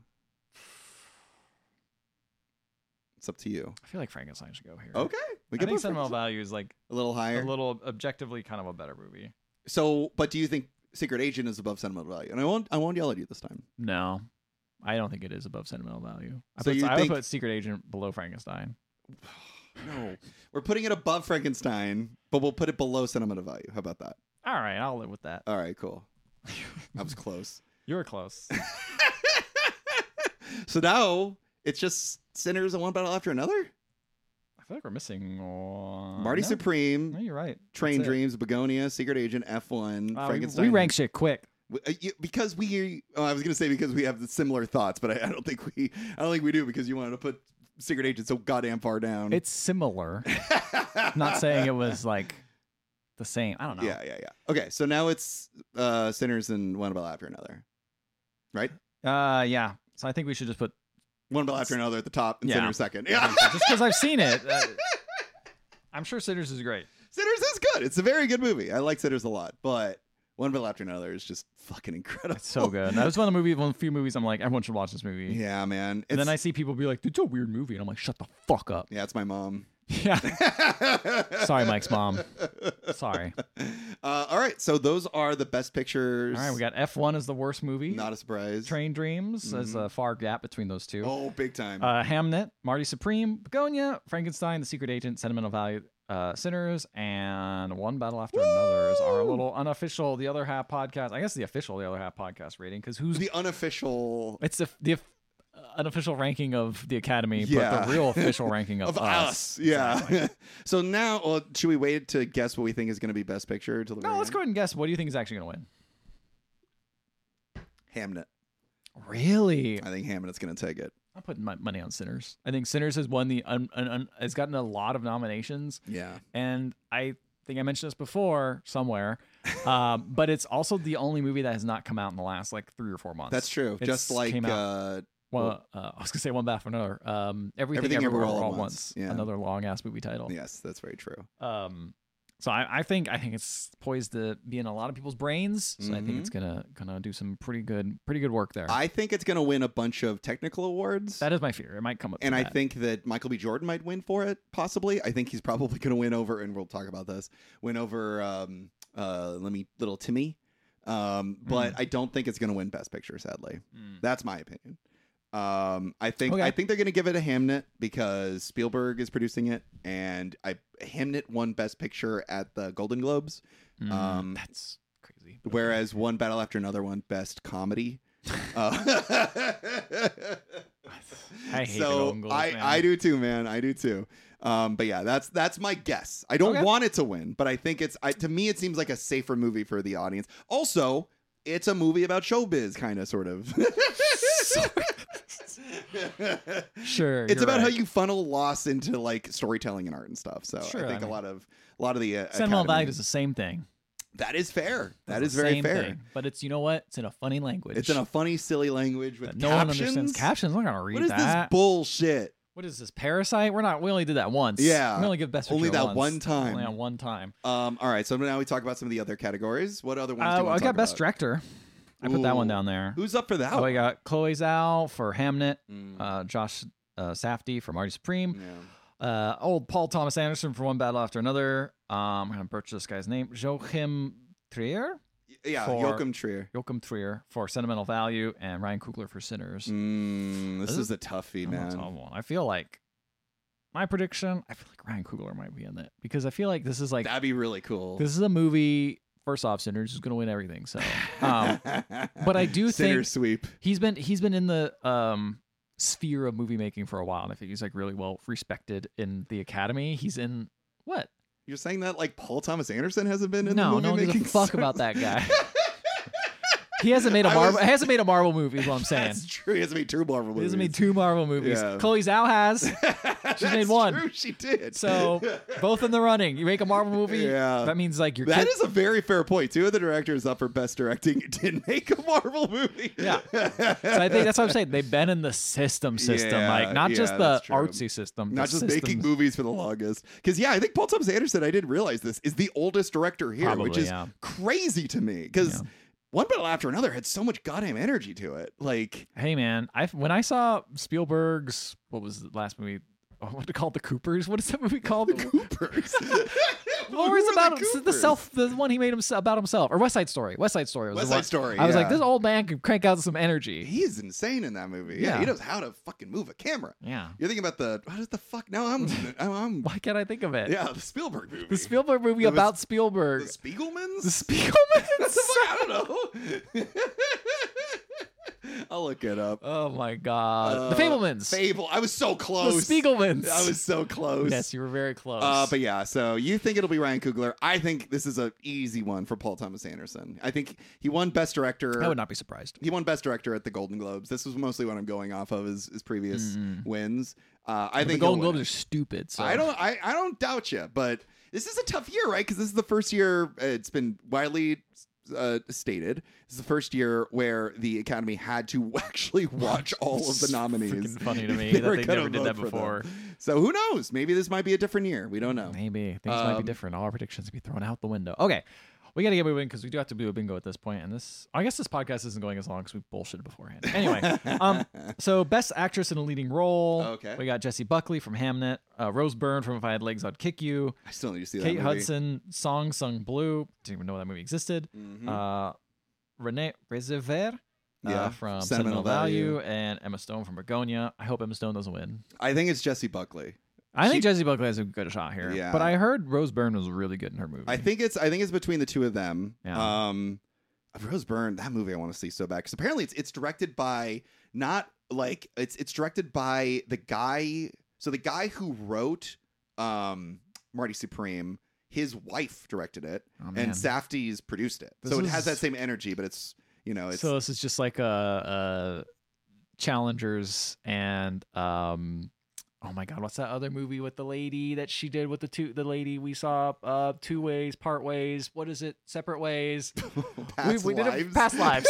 It's up to you. I feel like Frankenstein should go here. Okay, we I can think put Sentimental Frankenstein Value is like a little higher. a little objectively kind of a better movie. So, but do you think Secret Agent is above sentimental value? And I won't. I won't yell at you this time. No, I don't think it is above Sentimental Value. I, So put, you I think- would put Secret Agent below Frankenstein. No, we're putting it above Frankenstein, but we'll put it below sentimental value. How about that? All right, I'll live with that. All right, cool. That was close. You were close. So now it's just Sinners and One Battle After Another. I feel like we're missing one. Marty no? Supreme, No, you're right. Train That's it. Dreams, Begonia, Secret Agent, F one, Uh, we- Frankenstein. we rank shit quick. We- uh, you- because we. Oh, I was gonna say because we have the similar thoughts, but I, I don't think we. I don't think we do because you wanted to put Secret Agent so goddamn far down. It's similar. Not saying it was like the same. I don't know. Yeah, yeah, yeah. Okay, so now it's uh, Sinners and One Battle After Another, right? Uh, yeah. So I think we should just put One Battle After Another at the top and Yeah. Sinners second. I Yeah, think so. Just because I've seen it. Uh, I'm sure Sinners is great. Sinners is good. It's a very good movie. I like Sinners a lot, but One Battle After Another is just fucking incredible. It's so good. That was one of the movies, one of the few movies I'm like, everyone should watch this movie. Yeah, man. And then I It's- see people be like, it's a weird movie. And I'm like, shut the fuck up. yeah, it's my mom. Yeah. Sorry, Mike's mom. Sorry. Uh, all right, so those are the best pictures. All right, we got F one as the worst movie. Not a surprise. Train Dreams as a far gap between those two. Oh, big time. Uh, Hamnet, Marty Supreme, Begonia, Frankenstein, The Secret Agent, Sentimental Value, uh, Sinners, and One Battle After Another is our little unofficial The Other Half podcast. I guess the official The Other Half podcast rating because who's the unofficial it's the the uh, unofficial ranking of the Academy, Yeah. but the real official ranking of, of us. us. Yeah. Exactly. So now, well, should we wait to guess what we think is going to be best picture till the No, very let's end? go ahead and guess. What do you think is actually going to win? Hamnet. Really? I think Hamnet's going to take it. I'm putting my money on Sinners. I think Sinners has won the un, un, un, has gotten a lot of nominations, Yeah. and I think I mentioned this before somewhere, um, but it's also the only movie that has not come out in the last like three or four months. That's true. It's Just like came out- uh, Well, uh, I was gonna say One Bath for Another. Um, everything, Everything everywhere, Everywhere all at once. Yeah. Another long ass movie title. yes, that's very true. Um, so I, I think I think it's poised to be in a lot of people's brains. So I think it's gonna gonna do some pretty good pretty good work there. Mm-hmm. I think it's going to win a bunch of technical awards. that is my fear. It might come up. and to I that. think that Michael B. Jordan might win for it, possibly. I think he's probably going to win over, and we'll talk about this, win over um, uh, let me, Little Timmy. Um, but I don't think it's going to win Best Picture, sadly. Mm. That's my opinion. Um, I think Okay. I think they're going to give it a Hamnet because Spielberg is producing it, and I Hamnet won Best Picture at the Golden Globes, Mm, um, that's crazy. whereas One Battle After Another won Best Comedy. Uh, I hate the so Golden Globes, I, man. I do too, man. I do too. Um, but yeah, that's that's my guess. I don't Okay. want it to win, but I think it's I, to me it seems like a safer movie for the audience. Also, it's a movie about showbiz, kind of, sort of. Sure, It's you're about how right. you funnel loss into like storytelling and art and stuff. So Sure, I think I a mean- lot of a lot of the uh, Sentimental Academy- Value is the same thing. that is fair. That It's is the very same fair. thing, but it's you know what? It's in a funny language. It's in a funny, silly language with that no one captions. understands. Captions. I'm not gonna read What is that. this bullshit? What is this? Parasite? We're not. We only did that once. Yeah. We only give best Only picture that once. one time. Only on one time. Um, all right, so now we talk about some of the other categories. What other ones do Uh, you I want to got talk best about? director. I put that one Ooh. down there. Who's up for that? Oh, I got Chloe Zhao for Hamnet. Mm, Uh, Josh uh, Safdie for Marty Supreme. yeah. Uh, old Paul Thomas Anderson for One Battle After Another. Um, I'm gonna butcher this guy's name. Joachim Trier. Yeah, For- Joachim Trier. Joachim Trier for Sentimental Value, and Ryan Coogler for Sinners. Mm, this This is a toughie, I'm a tough man. one. I feel like my prediction, I feel like Ryan Coogler might be in it because I feel like this is like That'd be really cool. this is a movie. First off, Sinners is going to win everything. So, um, but I do Sinner think sweep. he's been he's been in the um, sphere of movie making for a while, and I think he's like really well respected in the Academy. He's in what? You're saying that like Paul Thomas Anderson hasn't been in No, the movie no one gives a making fuck circle? about that guy. He hasn't made a I Marvel. was- He hasn't made a Marvel movie. Is what I'm saying. That's true. He hasn't made two Marvel movies. He hasn't made two Marvel movies. Yeah. Chloe Zhao has. She's made That's one. True, she did. So both in the running. You make a Marvel movie. Yeah. That means like your That kid- is a very fair point. Two of the directors up for best directing didn't make a Marvel movie. Yeah. So I think that's what I'm saying. They've been in the system system, Yeah, like not yeah, just the that's true. artsy system, Not the just making systems. movies for the longest. Because, yeah, I think Paul Thomas Anderson, I didn't realize this, is the oldest director here, Probably, which is yeah. crazy to me. Because Yeah. one battle after another had so much goddamn energy to it. Like, Hey man, I when I saw Spielberg's what was the last movie? Oh, what it called? The Coopers? What is that movie called? the Coopers. What Who was are about the the, Coopers? self, the one he made him about himself, or West Side Story? West Side Story. Was West the Side one. Story, I was like, yeah. this old man can crank out some energy. He is insane in that movie. Yeah, Yeah. he knows how to fucking move a camera. Yeah. You're thinking about the, what is the fuck? Now I'm, I'm, I'm Why can't I think of it? yeah, the Spielberg movie. The Spielberg movie It was- about The Spielberg. Spiegelmans? The Spiegelmans. That's the fuck, I don't know. I'll look it up. Oh my god. Uh, the Fablemans. Fable. I was so the close. Spiegelmans. I was so close. Yes, you were very close. Uh, but yeah, so you think it'll be Ryan Coogler. I think this is an easy one for Paul Thomas Anderson. I think he won Best Director. I would not be surprised. He won Best Director at the Golden Globes. This was mostly what I'm going off of his, his previous wins. Uh, I But think the Golden he'll win Globes it. are stupid. So I don't. I, I don't doubt you, but this is a tough year, right? Because this is the first year. Uh, it's been widely uh, stated. This is the first year where the Academy had to actually watch all of the It's nominees. freaking funny to if me they that were they gonna never did vote that for them. before. So who knows? Maybe this might be a different year. We don't know. Maybe things might be Um, different. All our predictions be thrown out the window. Okay, we got to get moving because we do have to do a bingo at this point. And this, I guess, this podcast isn't going as long because we bullshitted beforehand. Anyway, um, so best actress in a leading role. Okay. We got Jessie Buckley from Hamnet, uh, Rose Byrne from If I Had Legs, I'd Kick You, I still need to see that Kate movie. Hudson, Song Sung Blue. Didn't even know that movie existed. Mhm. Uh, Renee Rezever. Uh, Yeah, from Sentimental Sentimental Value. Value. and Emma Stone from Begonia. I hope Emma Stone doesn't win. I think it's Jessie Buckley. I think She- Jessie Buckley has a good shot here. Yeah. But I heard Rose Byrne was really good in her movie. I think it's. I think it's between the two of them. Yeah. Um, Rose Byrne. That movie I want to see so bad because apparently it's it's directed by not like it's it's directed by the guy. So the guy who wrote um Marty Supreme, his wife directed it, Oh, man. and Safdie's produced it. This so it is- has that same energy, but it's you know it's so this is just like a, a challengers and um oh my god, what's that other movie with the lady that she did with the two the lady we saw uh two ways, part ways, what is it? Separate ways. past we we did lives. it past lives.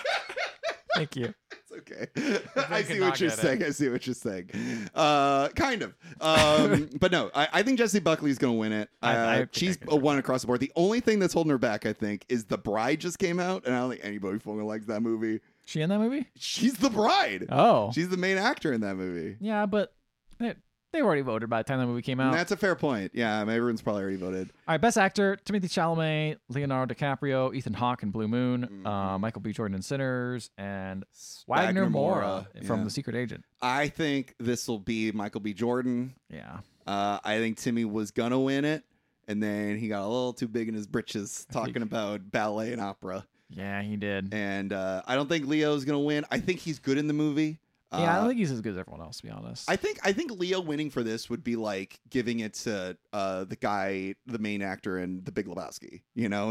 Thank you. It's okay. I see can what not you're get it. saying. I see what you're saying. Uh, kind of. Um, but no, I, I think Jessie Buckley's going to win it. I- Uh, I think she's I could a one across the board. The only thing that's holding her back, I think, is The Bride just came out, and I don't think anybody fucking likes that movie. She in that movie? She's the bride. Oh. She's the main actor in that movie. Yeah, but they, they already voted by the time that movie came out. And that's a fair point. Yeah, everyone's probably already voted. All right, best actor: Timothée Chalamet, Leonardo DiCaprio, Ethan Hawke in Blue Moon, Mhm. uh, Michael B. Jordan in Sinners, and Wagner Moura from yeah. The Secret Agent. I think this will be Michael B. Jordan. Yeah, Uh, I think Timmy was gonna win it, and then he got a little too big in his britches talking think- about ballet and opera. yeah, he did. And uh, I don't think Leo's gonna win. I think he's good in the movie. Uh, yeah, I don't think he's as good as everyone else, to be honest. I think I think Leo winning for this would be like giving it to uh, the guy, the main actor in The Big Lebowski. You know,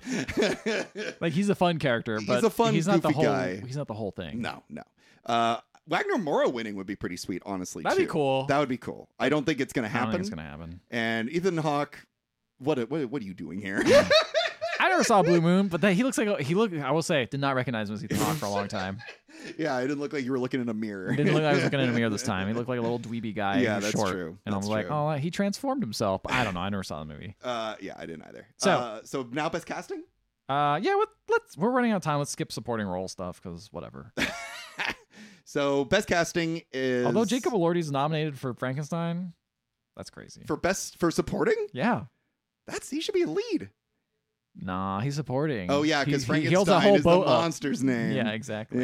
It's- like he's a fun character, He's but a fun, he's not the goofy whole. guy. He's not the whole thing. no, no. Uh, Wagner Moura winning would be pretty sweet, honestly. That'd be too. cool. That would be cool. I don't think it's gonna I don't happen. think it's gonna happen. And Ethan Hawke, what what what are you doing here? I never saw Blue Moon, but that, he looks like a, he look. I will say, did not recognize him as Ethan Hawke for a long time. Yeah, it didn't look like you were looking in a mirror. He didn't look like I was looking in a mirror this time. He looked like a little dweeby guy. Yeah, who's that's short. true. And I That's was like, true. oh, he transformed himself. But I don't know. I never saw the movie. Uh, yeah, I didn't either. So- uh, so now best casting. Uh, yeah. What, let's. We're running out of time. Let's skip supporting role stuff because whatever. So best casting is Although Jacob Elordi's nominated for Frankenstein, that's crazy. for best for supporting. yeah. That's he should be a lead. Nah, he's supporting. Oh yeah, He- because he, he holds a Frankenstein whole is the boat up. monster's name. Yeah, exactly.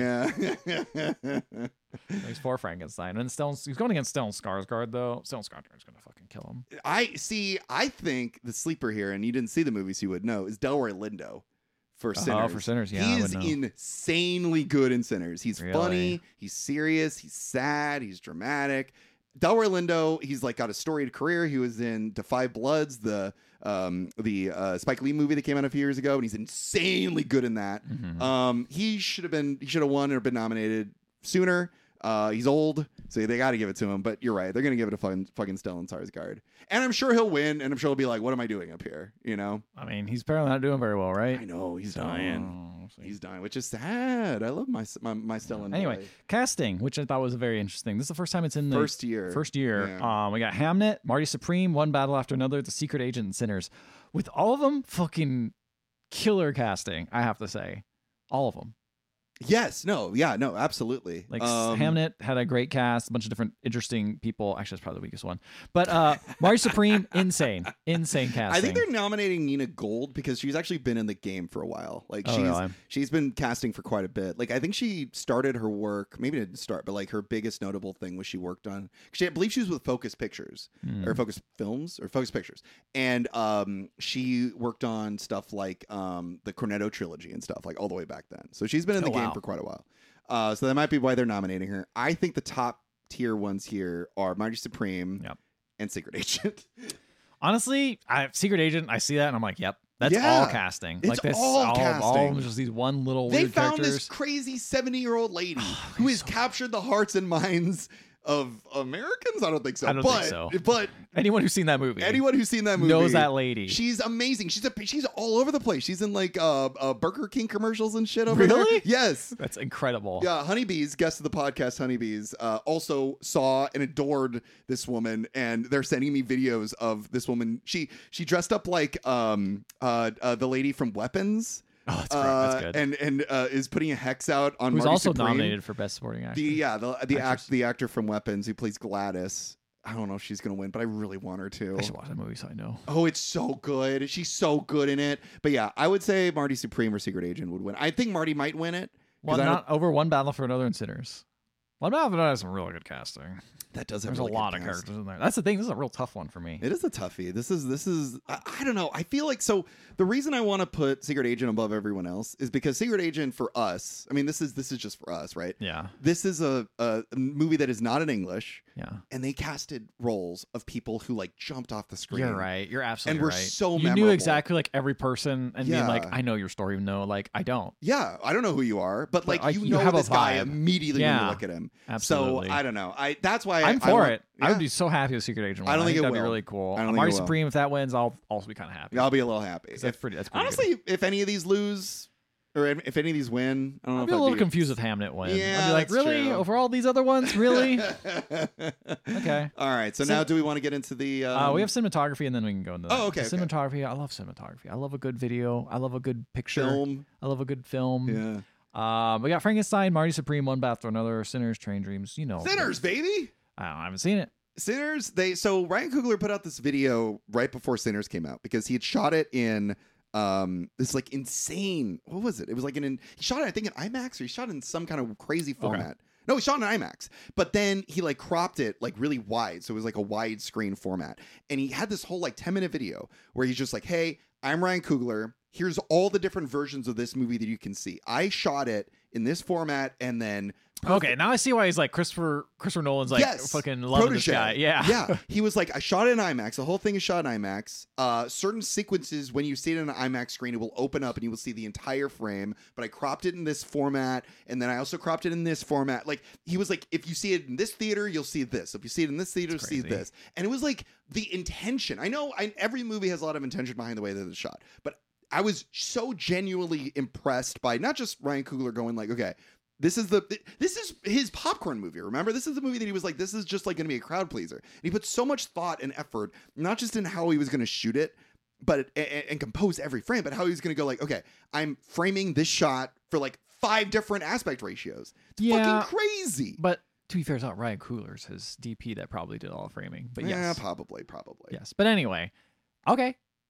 Yeah. He's for Frankenstein, and Stellan, he's going against Stellan Skarsgård though. Stellan Skarsgård's gonna fucking kill him. I see. I think the sleeper here, and you didn't see the movie, so you would know, is Delroy Lindo for Oh, Sinners. for Sinners, yeah, he I is would know. insanely good in Sinners. He's Really? funny. He's serious. He's sad. He's dramatic. Delroy Lindo, he's like got a storied career. He was in Defy Bloods, the um the uh, Spike Lee movie that came out a few years ago, and he's insanely good in that. Mhm. Um, he should have been. He should have won or been nominated sooner. Uh, he's old, so they got to give it to him. But you're right; they're gonna give it to fucking, fucking Stellan Skarsgård, and I'm sure he'll win. And I'm sure he'll be like, "What am I doing up here?" You know? I mean, he's apparently not doing very well, right? I know he's So, dying. we'll see. He's dying, which is sad. I love my my, my Stellan. Anyway, boy. casting, which I thought was very interesting. This is the first time it's in the first year, First year. Yeah. Um, we got Hamnet, Marty Supreme, One Battle After Another, The Secret Agent, and Sinners. With all of them, fucking killer casting, I have to say. All of them. Yes. No. Yeah. No. Absolutely. Like Um, Hamnet had a great cast, a bunch of different interesting people. Actually, that's probably the weakest one. But uh, Marty Supreme, insane, insane casting. I think they're nominating Nina Gold because she's actually been in the game for a while. Like Oh, she's really? she's been casting for quite a bit. Like I think she started her work, maybe didn't start, but like her biggest notable thing was she worked on. She, I believe she was with Focus Pictures Hmm. or Focus Films or Focus Pictures, and um, she worked on stuff like um, the Cornetto trilogy and stuff like all the way back then. So she's been in the Oh, game wow. for quite a while. Uh, so that might be why they're nominating her. I think the top tier ones here are Marty Supreme Yep. and Secret Agent. Honestly, I Secret Agent, I see that and I'm like, yep, that's Yeah. all casting. It's like this, all all, Of, all of casting. them, just these one little They weird found characters. this crazy seventy-year-old lady Oh, who he's has so- captured the hearts and minds of Americans. I don't think so. I don't but, think so. But Anyone who's seen that movie anyone who's seen that movie knows that lady. She's amazing. She's a she's all over the place. She's in like uh, uh Burger King commercials and shit over there. Really? Yes. That's incredible. Yeah, Honeybees, guest of the podcast, Honeybees, uh, also saw and adored this woman, and they're sending me videos of this woman. She she dressed up like um uh, uh the lady from Weapons. Oh, that's great. Uh, That's good. And and uh, is putting a hex out on Who's Marty also Supreme. nominated for Best Supporting Actor. The yeah the the act Actress. the actor from Weapons who plays Gladys. I don't know if she's gonna win, but I really want her to. I should watch that movie so I know. Oh, it's so good. She's so good in it. But yeah, I would say Marty Supreme or Secret Agent would win. I think Marty might win it. 'cause Well, I don't- not over One Battle for Another and Sinners. One Battle for Another has some really good casting. that does have There's really a good lot of cast. characters in there. That's the thing. This is a real tough one for me. It is a toughie. This is this is I, I don't know. I feel like so the reason I want to put Secret Agent above everyone else is because Secret Agent for us, I mean this is this is just for us, right? Yeah. This is a, a movie that is not in English, Yeah. and they casted roles of people who like jumped off the screen. You're right. You're absolutely And we're right. so You memorable. knew exactly like every person and being like, Yeah. I know your story, even though like I don't. Yeah, I don't know who you are, but like like, you you know have a this guy vibe. immediately when Yeah. you look at him. Absolutely. So I don't know. I that's why I'm I, for I want- it. I yeah. would be so happy with Secret Agent. I don't one. think it that'd be will. really cool. I don't think Marty it will. Supreme, if that wins, I'll also be kind of happy. I'll be a little happy. 'Cause that's If- pretty. That's pretty honestly, good. if any of these lose, or if, if any of these win, I don't know I'll if be a I'd little confused with Hamnet win. I'd Yeah, be like, that's really? true. Over all these other ones, really? Okay. All right. So, So- now, do we want to get into the? Um, uh, we have cinematography, and then we can go into. Oh, that. okay, The okay. Cinematography. I love cinematography. I love a good video. I love a good picture. film. I love a good film. Yeah. Um, we got Frankenstein, Marty Supreme, One Bath to Another, Sinners, Train Dreams. You know, Sinners, baby. I, don't know, I haven't seen it. Sinners. They so Ryan Coogler put out this video right before Sinners came out because he had shot it in um this like insane. What was it? It was like an in, he shot it I think in IMAX or he shot it in some kind of crazy format. No, he shot in IMAX, but then he like cropped it like really wide, so it was like a wide screen format. And he had this whole like ten minute video where he's just like, "Hey, I'm Ryan Coogler. Here's all the different versions of this movie that you can see. I shot it in this format, and then." Okay, now I see why he's like Christopher Christopher Nolan's like Yes, fucking loving protege. this guy. Yeah. yeah. He was like, I shot it in IMAX. The whole thing is shot in IMAX. Uh, certain sequences, when you see it on an IMAX screen, it will open up and you will see the entire frame. But I cropped it in this format, and then I also cropped it in this format. Like he was like, if you see it in this theater, you'll see this. If you see it in this theater, you'll That's see crazy. this. And it was like the intention. I know I, every movie has a lot of intention behind the way that it's shot, but I was so genuinely impressed by not just Ryan Coogler going like, okay. This is the this is his popcorn movie. Remember, this is the movie that he was like, this is just like going to be a crowd pleaser. And he put so much thought and effort, not just in how he was going to shoot it, but and, and compose every frame, but how he was going to go like, okay, I'm framing this shot for like five different aspect ratios. It's Yeah, fucking crazy. But to be fair, it's not Ryan Coogler's his D P that probably did all the framing. But yeah, yes, probably, probably. yes. But anyway, okay.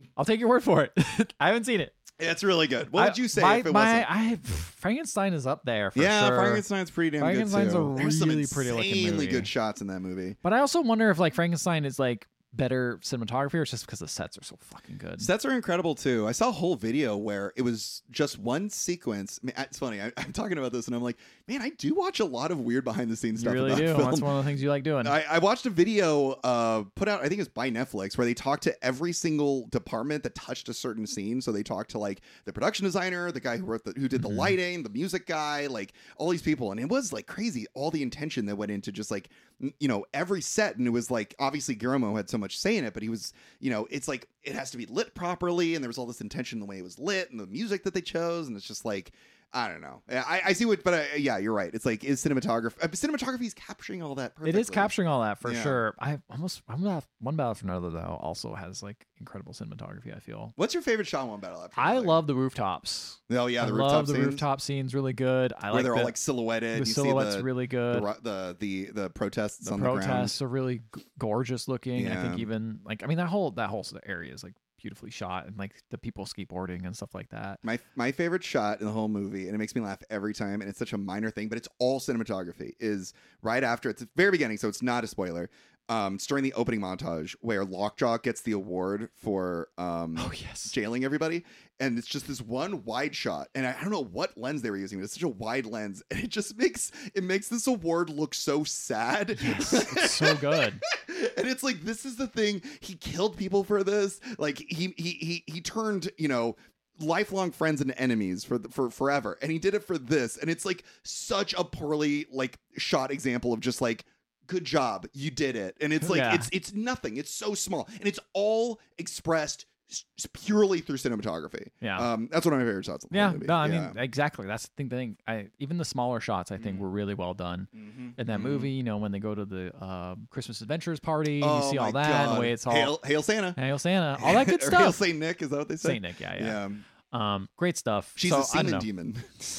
I'll take your word for it. I haven't seen it. It's really good. What would you say my, if it my, wasn't? I, Frankenstein is up there for yeah, sure. Frankenstein's pretty damn Frankenstein's good too. a There's some really pretty looking insanely movie. good shots in that movie. But I also wonder if like Frankenstein is like better cinematography or it's just because the sets are so fucking good. Sets are incredible too. I saw a whole video where it was just one sequence. I mean, it's funny. I, I'm talking about this and I'm like, man, I do watch a lot of weird behind the scenes You stuff. really about do. film. That's one of the things you like doing. I, I watched a video uh, put out, I think it's by Netflix, where they talked to every single department that touched a certain scene. So they talked to like the production designer, the guy who wrote the, who did the Mhm. lighting, the music guy, like all these people, and it was like crazy. All the intention that went into just like n- you know every set, and it was like obviously Guillermo had so much say in it, but he was you know it's like it has to be lit properly, and there was all this intention in the way it was lit and the music that they chose, and it's just like. I don't know. I, I see what, but I, yeah, you're right. It's like is cinematography. Uh, cinematography is capturing all that. Perfectly. It is capturing all that for Yeah. sure. I almost I'm gonna have, One Battle After Another though also has like incredible cinematography. I feel. What's your favorite shot in One Battle After I Another? love the rooftops. Oh yeah, the I rooftop love the scenes rooftop scenes. Really good. I where like they're the, all like silhouetted. the you silhouettes see the, really the good. ru- the the the protests The on the ground. protests are really g- gorgeous looking. I think Yeah. even like I mean that whole that whole sort of area is like beautifully shot and like the people skateboarding and stuff like that. My my favorite shot in the whole movie, and it makes me laugh every time, and it's such a minor thing, but it's all cinematography, is right after, it's the very beginning, so it's not a spoiler. Um, it's during the opening montage where Lockjaw gets the award for um, Oh yes. jailing everybody, and it's just this one wide shot, and I, I don't know what lens they were using, but it's such a wide lens, and it just makes it makes this award look so sad. Yes, it's so good. And it's like, this is the thing, he killed people for this, like he he he he turned, you know, lifelong friends and enemies for for forever, and he did it for this, and it's like such a poorly like shot example of just like, good job, you did it. And it's like Yeah. it's it's nothing, it's so small, and it's all expressed s- purely through cinematography. Yeah. Um that's one of my favorite shots of the Yeah, whole movie. no, I Yeah. mean exactly. That's the thing. The thing. I even the smaller shots I think Mhm. were really well done Mhm. in that Mhm. movie. You know, when they go to the uh, Christmas Adventures party, Oh you see all my that, and God. the way it's all Hail, Hail Santa. Hail Santa, all that good Or Hail stuff. Saint Nick, is that what they say? Saint Nick, yeah, yeah. Yeah. Um, great stuff. She's so, a I semen don't know. demon.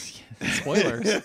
Spoilers.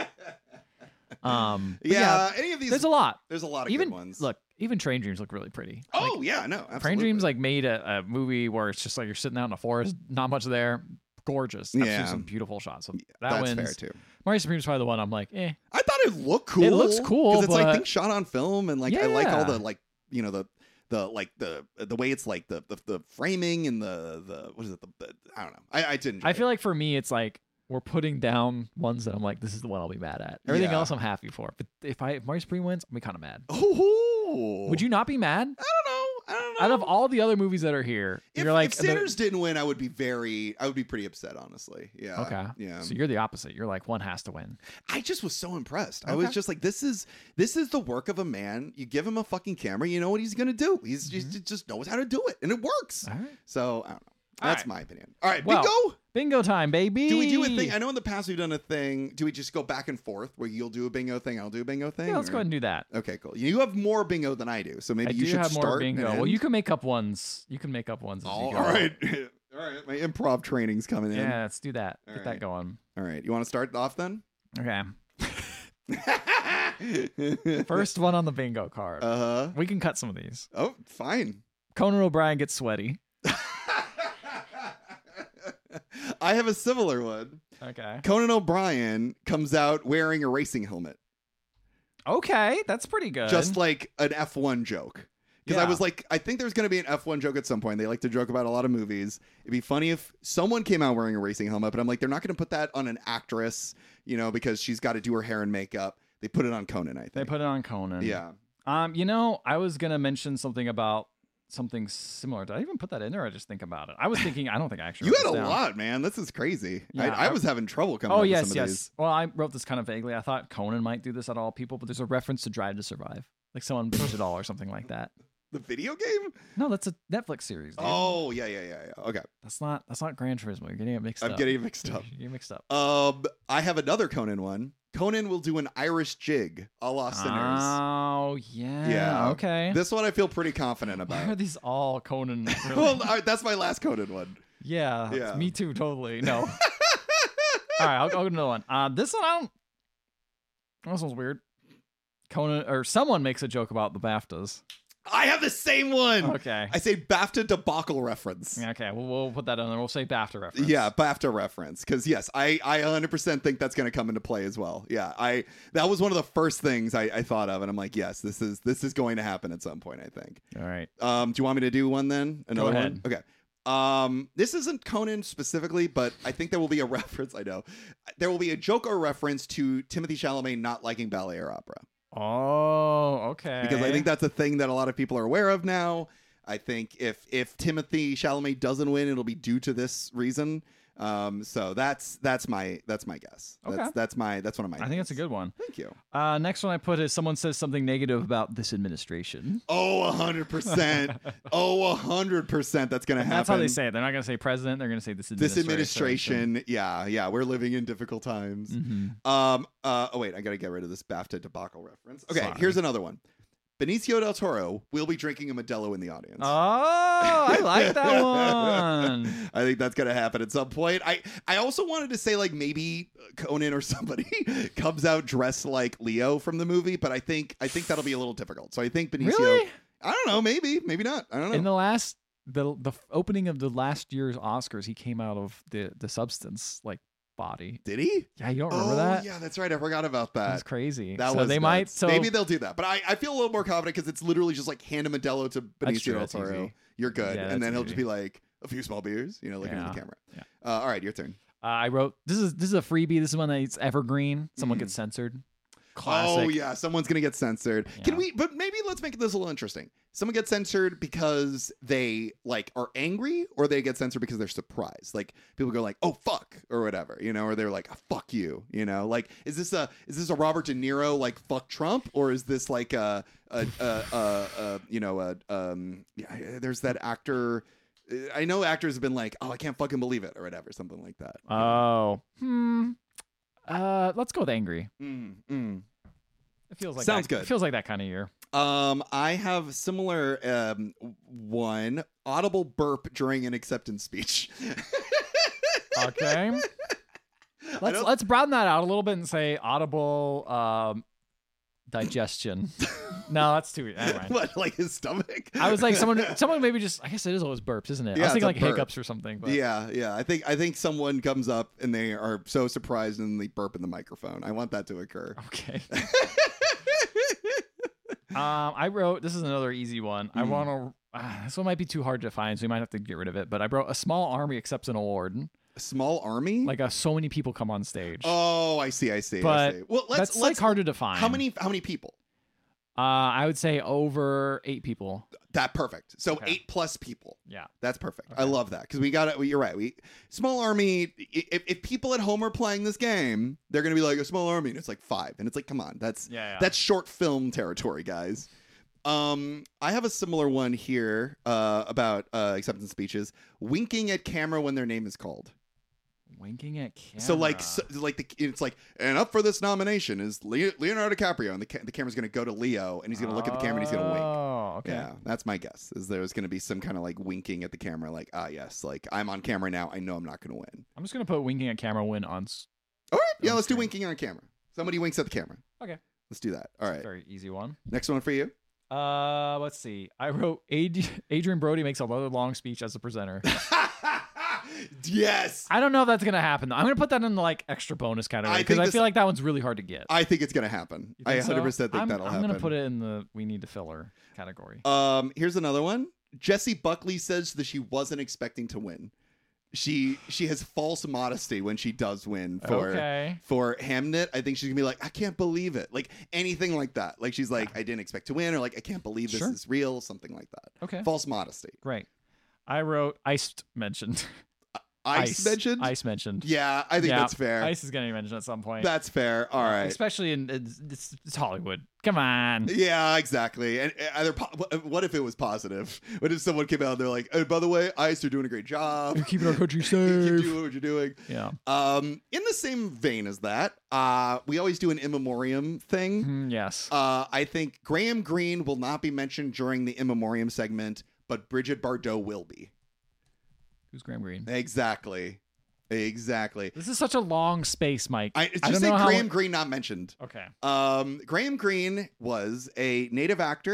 Um, but yeah, yeah, any of these there's a lot. there's a lot of Even good ones. look, even Train Dreams look really pretty. Oh Like, yeah, no, absolutely. Train Dreams like made a, a movie where it's just like you're sitting out in the forest, not much there, gorgeous. Absolutely Yeah. some beautiful shots. So that That's one's fair too. Mario Supreme's probably the one I'm like, eh. I thought it looked cool. It looks cool, because it's like but- things shot on film, and like I like all Yeah. the like you know the the like the the way it's like the the, the framing and the the what is it the, the I don't know. I I didn't. I feel like for me, it's like we're putting down ones that I'm like, this is the one I'll be mad at. Everything Yeah. else I'm happy for. But if I if Mario Supreme wins, I'll be kind of mad. Oh, Would you not be mad? I don't know. I don't know. Out of all the other movies that are here, if, you're like if Sinners didn't win, I would be very. I would be pretty upset, honestly. Yeah. okay, Yeah. So you're the opposite. You're like one has to win. I just was so impressed. I was Okay. just like, this is this is the work of a man. You give him a fucking camera, you know what he's gonna do. He's Mm-hmm. just just knows how to do it, and it works. All right. So I don't know. All That's right. my opinion. All right, Well, bingo. Bingo time, baby. Do we do a thing? I know in the past we've done a thing. Do we just go back and forth where you'll do a bingo thing, I'll do a bingo thing? Yeah, let's or- go ahead and do that. Okay, cool. You have more bingo than I do, so maybe I you do should have start. more bingo. and Well, you end. can make up ones. You can make up ones as All you go. right, all right. My improv training's coming in. Yeah, let's do that. All Get right. that going. All right. You want to start off then? Okay. First one on the bingo card. Uh huh. We can cut some of these. Oh, fine. Conan O'Brien gets sweaty. I have a similar one. Okay. Conan O'Brien comes out wearing a racing helmet, Okay, that's pretty good. just like an F one joke. Because I Yeah. was like, I think there's going to be an F one joke at some point. They like to joke about a lot of movies. It'd be funny if someone came out wearing a racing helmet, but I'm like, they're not going to put that on an actress, you know, because she's got to do her hair and makeup. They put it on Conan, I think. they put it on Conan. yeah. Um, you know, I was gonna mention something about something similar. Did I even put that in there? Or I just think about it. I was thinking. I don't think I actually. You wrote had a this down. lot, man. This is crazy. Yeah, I, I I- was having trouble coming Oh up with yes, some yes. of these. Well, I wrote this kind of vaguely. I thought Conan might do this at all people, but there's a reference to Drive to Survive, like someone binged it all or something like that. The video game? No, that's a Netflix series. Dude. Oh, yeah, yeah, yeah, yeah. Okay. that's not that's not Gran Turismo. You're getting it mixed I'm up. getting it mixed up. You're mixed up. Um, I have another Conan one. Conan will do an Irish jig a la Sinners. Oh yeah. Yeah. Okay. This one I feel pretty confident Why are about. these all Conan? Really? Well, all right, that's my last Conan one. yeah, yeah. Me too. Totally. No. all right. I'll, I'll go to another one. Uh, this one I don't. This one's weird. Conan or someone makes a joke about the BAFTAs. I have the same one. Okay. I say BAFTA debacle reference. Okay, well, we'll put that on there. We'll say BAFTA reference. Yeah, BAFTA reference. Because yes, I, I one hundred percent think that's going to come into play as well. Yeah, I that was one of the first things I, I thought of, and I'm like, yes, this is this is going to happen at some point, I think. All right. Um, do you want me to do one then? Another Go ahead. one? Okay. Um, this isn't Conan specifically, but I think there will be a reference. I know there will be a joke or reference to Timothy Chalamet not liking ballet or opera. Oh, okay. Because I think that's a thing that a lot of people are aware of now. I think if if Timothy Chalamet doesn't win, it'll be due to this reason. Um, so that's that's my that's my guess. Okay. That's that's my that's one of my. I think that's a good one. Thank you. Uh, next one I put is someone says something negative about this administration. Oh, a hundred percent. Oh, a hundred percent. That's gonna And happen. that's how they say it. They're not going to say president. They're going to say this This administration. administration, yeah, yeah, we're living in difficult times. Mm-hmm. Um, uh, oh wait, I gotta get rid of this BAFTA debacle reference. Okay, Sorry. here's another one. Benicio del Toro will be drinking a Modelo in the audience. Oh, I like that one. I think that's gonna happen at some point. I I also wanted to say like maybe Conan or somebody comes out dressed like Leo from the movie, but I think I think that'll be a little difficult. So I think Benicio. Really? I don't know. Maybe, maybe not. I don't know. In the last the the opening of the last year's Oscars, he came out of the the substance like body. Did he? Yeah, you don't remember oh, that? yeah, that's right. I forgot about that. That's crazy. That so was they nuts. might. So maybe they'll do that, but I, I feel a little more confident because it's literally just like hand a Modelo to That's true, Benicio del that's Toro. easy. You're good, Yeah, and that's then he'll easy. just be like a few small beers, you know, looking at Yeah, the camera. yeah. Uh, all right, your turn. uh, I wrote this is this is a freebie. This is one that's evergreen. Someone Mhm. gets censored. Classic. Oh yeah, someone's gonna get censored. Yeah. Can we? But maybe let's make this a little interesting. Someone gets censored because they like are angry, or they get censored because they're surprised. Like people go like, "Oh fuck," or whatever, you know, or they're like, oh, "Fuck you," you know. Like, is this a is this a Robert De Niro like "fuck Trump," or is this like a a a, a, a you know a um yeah? There's that actor. I know actors have been like, "Oh, I can't fucking believe it," or whatever, something like that. Oh. Hmm. Uh, let's go with angry. Mm, mm. It feels like Sounds that, good. It feels like that kind of year. Um, I have similar um one audible burp during an acceptance speech. Okay. I Let's don't- let's broaden that out a little bit and say audible um digestion. No, that's too. Never mind. What, like his stomach? I was like someone someone maybe just I guess it is always burps, isn't it? I Yeah, was thinking it's like a burp. hiccups or something. But Yeah, yeah. I think I think someone comes up and they are so surprised and they burp in the microphone. I want that to occur. okay. um, I wrote this is another easy one. I Mm. want to. Uh, this one might be too hard to find, so we might have to get rid of it. But I wrote a small army accepts an award. A small army? Like uh, so many people come on stage. Oh, I see, I see. I But see. Well, let's That's let's like hard to define. how many how many people? Uh, I would say over eight people. That perfect. So Okay. eight plus people. Yeah. That's perfect. I Okay. love that because we got it. You're right. We small army. i- If, if people at home are playing this game, they're gonna be like a small army, and it's like five, and it's like, come on, that's Yeah. yeah. that's short film territory, guys. Um, I have a similar one here uh, about uh, acceptance speeches. Winking at camera when their name is called. winking at camera. So like, so, like the it's like, and up for this nomination is Le- Leonardo DiCaprio, and the ca- the camera's gonna go to Leo, and he's gonna look at the camera and he's gonna wink. Oh, okay. Yeah, that's my guess. Is there's going to be some kind of like winking at the camera, like, ah, yes, like I'm on camera now. I know I'm not going to win. I'm just gonna put winking at camera win on. s- All right, yeah, On let's do screen. winking on camera. Somebody winks at the camera. Okay. Let's do that. All right, Very easy one. next one for you. Uh, let's see. I wrote Ad- Adrian Brody makes another long speech as a presenter. Yes, I don't know if that's gonna happen. though. I'm gonna put that in the like extra bonus category I because think I, this- feel like that one's really hard to get. I think it's going to happen. You I think so? one hundred percent think I'm, that'll I'm happen. gonna put it in the we need to filler category. Um, here's another one. Jessie Buckley says that she wasn't expecting to win. She she has false modesty when she does win for Okay. for Hamnet. I think she's gonna be like, I can't believe it. Like anything like that. Like she's like, I didn't expect to win, or like I can't believe this Sure. is real, something like that. Okay. False modesty. Great. I wrote iced mentioned. Ice, mentioned? Ice mentioned. Yeah, I think Yeah, that's fair. Ice is gonna be mentioned at some point. That's fair. All right. Especially in it's, it's, it's Hollywood. Come on. Yeah, exactly. And uh, either po- what if it was positive? What if someone came out and they're like, "Oh, by the way, Ice, you're doing a great job. We're keeping our country Keep safe. doing what you're doing." Yeah. Um, in the same vein as that, uh, we always do an in memoriam thing. Mm, yes. Uh, I think Graham Greene will not be mentioned during the in memoriam segment, but Bridget Bardot will be. Who's Graham Greene? Exactly. Exactly. This is such a long space, Mike. I just I don't say know how- Graham Greene not mentioned. Okay. Um, Graham Greene was a native actor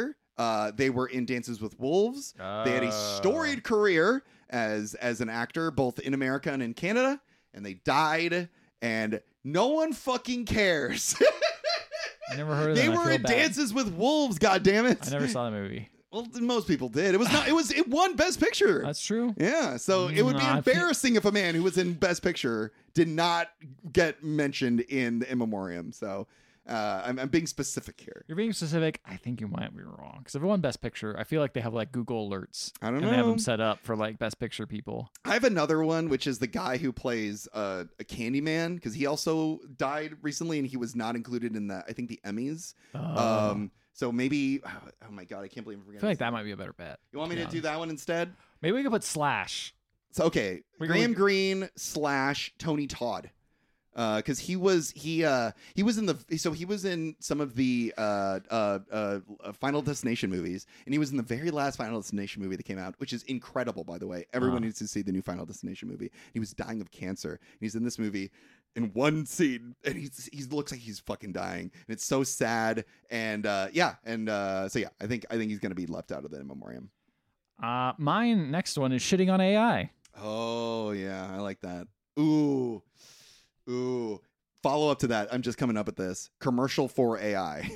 Uh, they were in Dances with Wolves. They had a storied career as as an actor, both in America and in Canada, and they died, and no one fucking cares. I never heard of They them. I were feel in bad. Dances with Wolves. God damn it! I never saw the movie. Well, most people did. It was not. It was. It won Best Picture. That's true. Yeah. So it would be Nah, I feel- embarrassing if a man who was in Best Picture did not get mentioned in the In Memoriam. So uh, I'm, I'm being specific here. You're being specific. I think you might be wrong. Because if it won Best Picture, I feel like they have like Google alerts. I don't and know. they have them set up for like Best Picture people. I have another one, which is the guy who plays uh, a Candyman, because he also died recently, and he was not included in the I think the Emmys. Oh. Um, so maybe. Oh my god, I can't believe I'm I forgetting. feel like this. that might be a better bet. You want me to to be do that one instead? Maybe we could put Slash. So okay, We- Graham we- Greene slash Tony Todd, because he was he uh he was in the so he was in some of the uh, uh uh Final Destination movies, and he was in the very last Final Destination movie that came out, which is incredible, by the way. Everyone Uh-huh. needs to see the new Final Destination movie. He was dying of cancer, and he's in this movie in one scene, and he's he looks like he's fucking dying, and it's so sad. And uh yeah, and uh so yeah, I think I think he's gonna be left out of the In Memoriam. Uh, mine next one is shitting on A I. Oh yeah, I like that. Ooh, ooh. Follow up to that. I'm just coming up with this commercial for A I.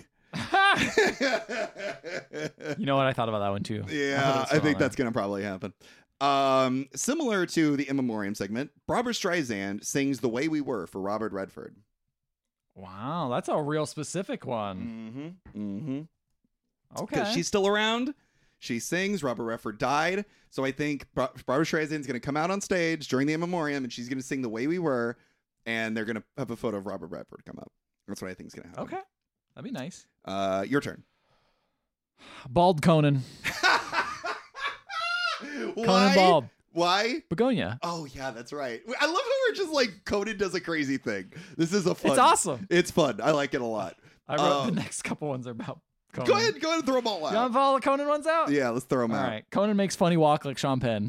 You know what? I thought about that one too. Yeah, it's I still think on that's gonna probably happen. Um, similar to the In Memoriam segment, Barbara Streisand sings "The Way We Were" for Robert Redford. there. Wow, that's a real specific one. Mm-hmm. Mm-hmm. Okay. Because she's still around. She sings. Robert Redford died, so I think Bar- Barbara Streisand's gonna come out on stage during the In Memoriam, and she's gonna sing "The Way We Were," and they're gonna have a photo of Robert Redford come up. That's what I think is gonna happen. Okay. That'd be nice. Uh, your turn. Bald Conan. Conan Why? Bald. Why? Begonia. Oh yeah, that's right. I love how we're just like Conan does a crazy thing. This is a fun. It's awesome. It's fun. I like it a lot. I wrote Um, the next couple ones are about Conan. Go ahead, go ahead and throw them all You want out. to follow the Conan ones out? Yeah, let's throw them All out. right. Conan makes funny walk like Sean Penn.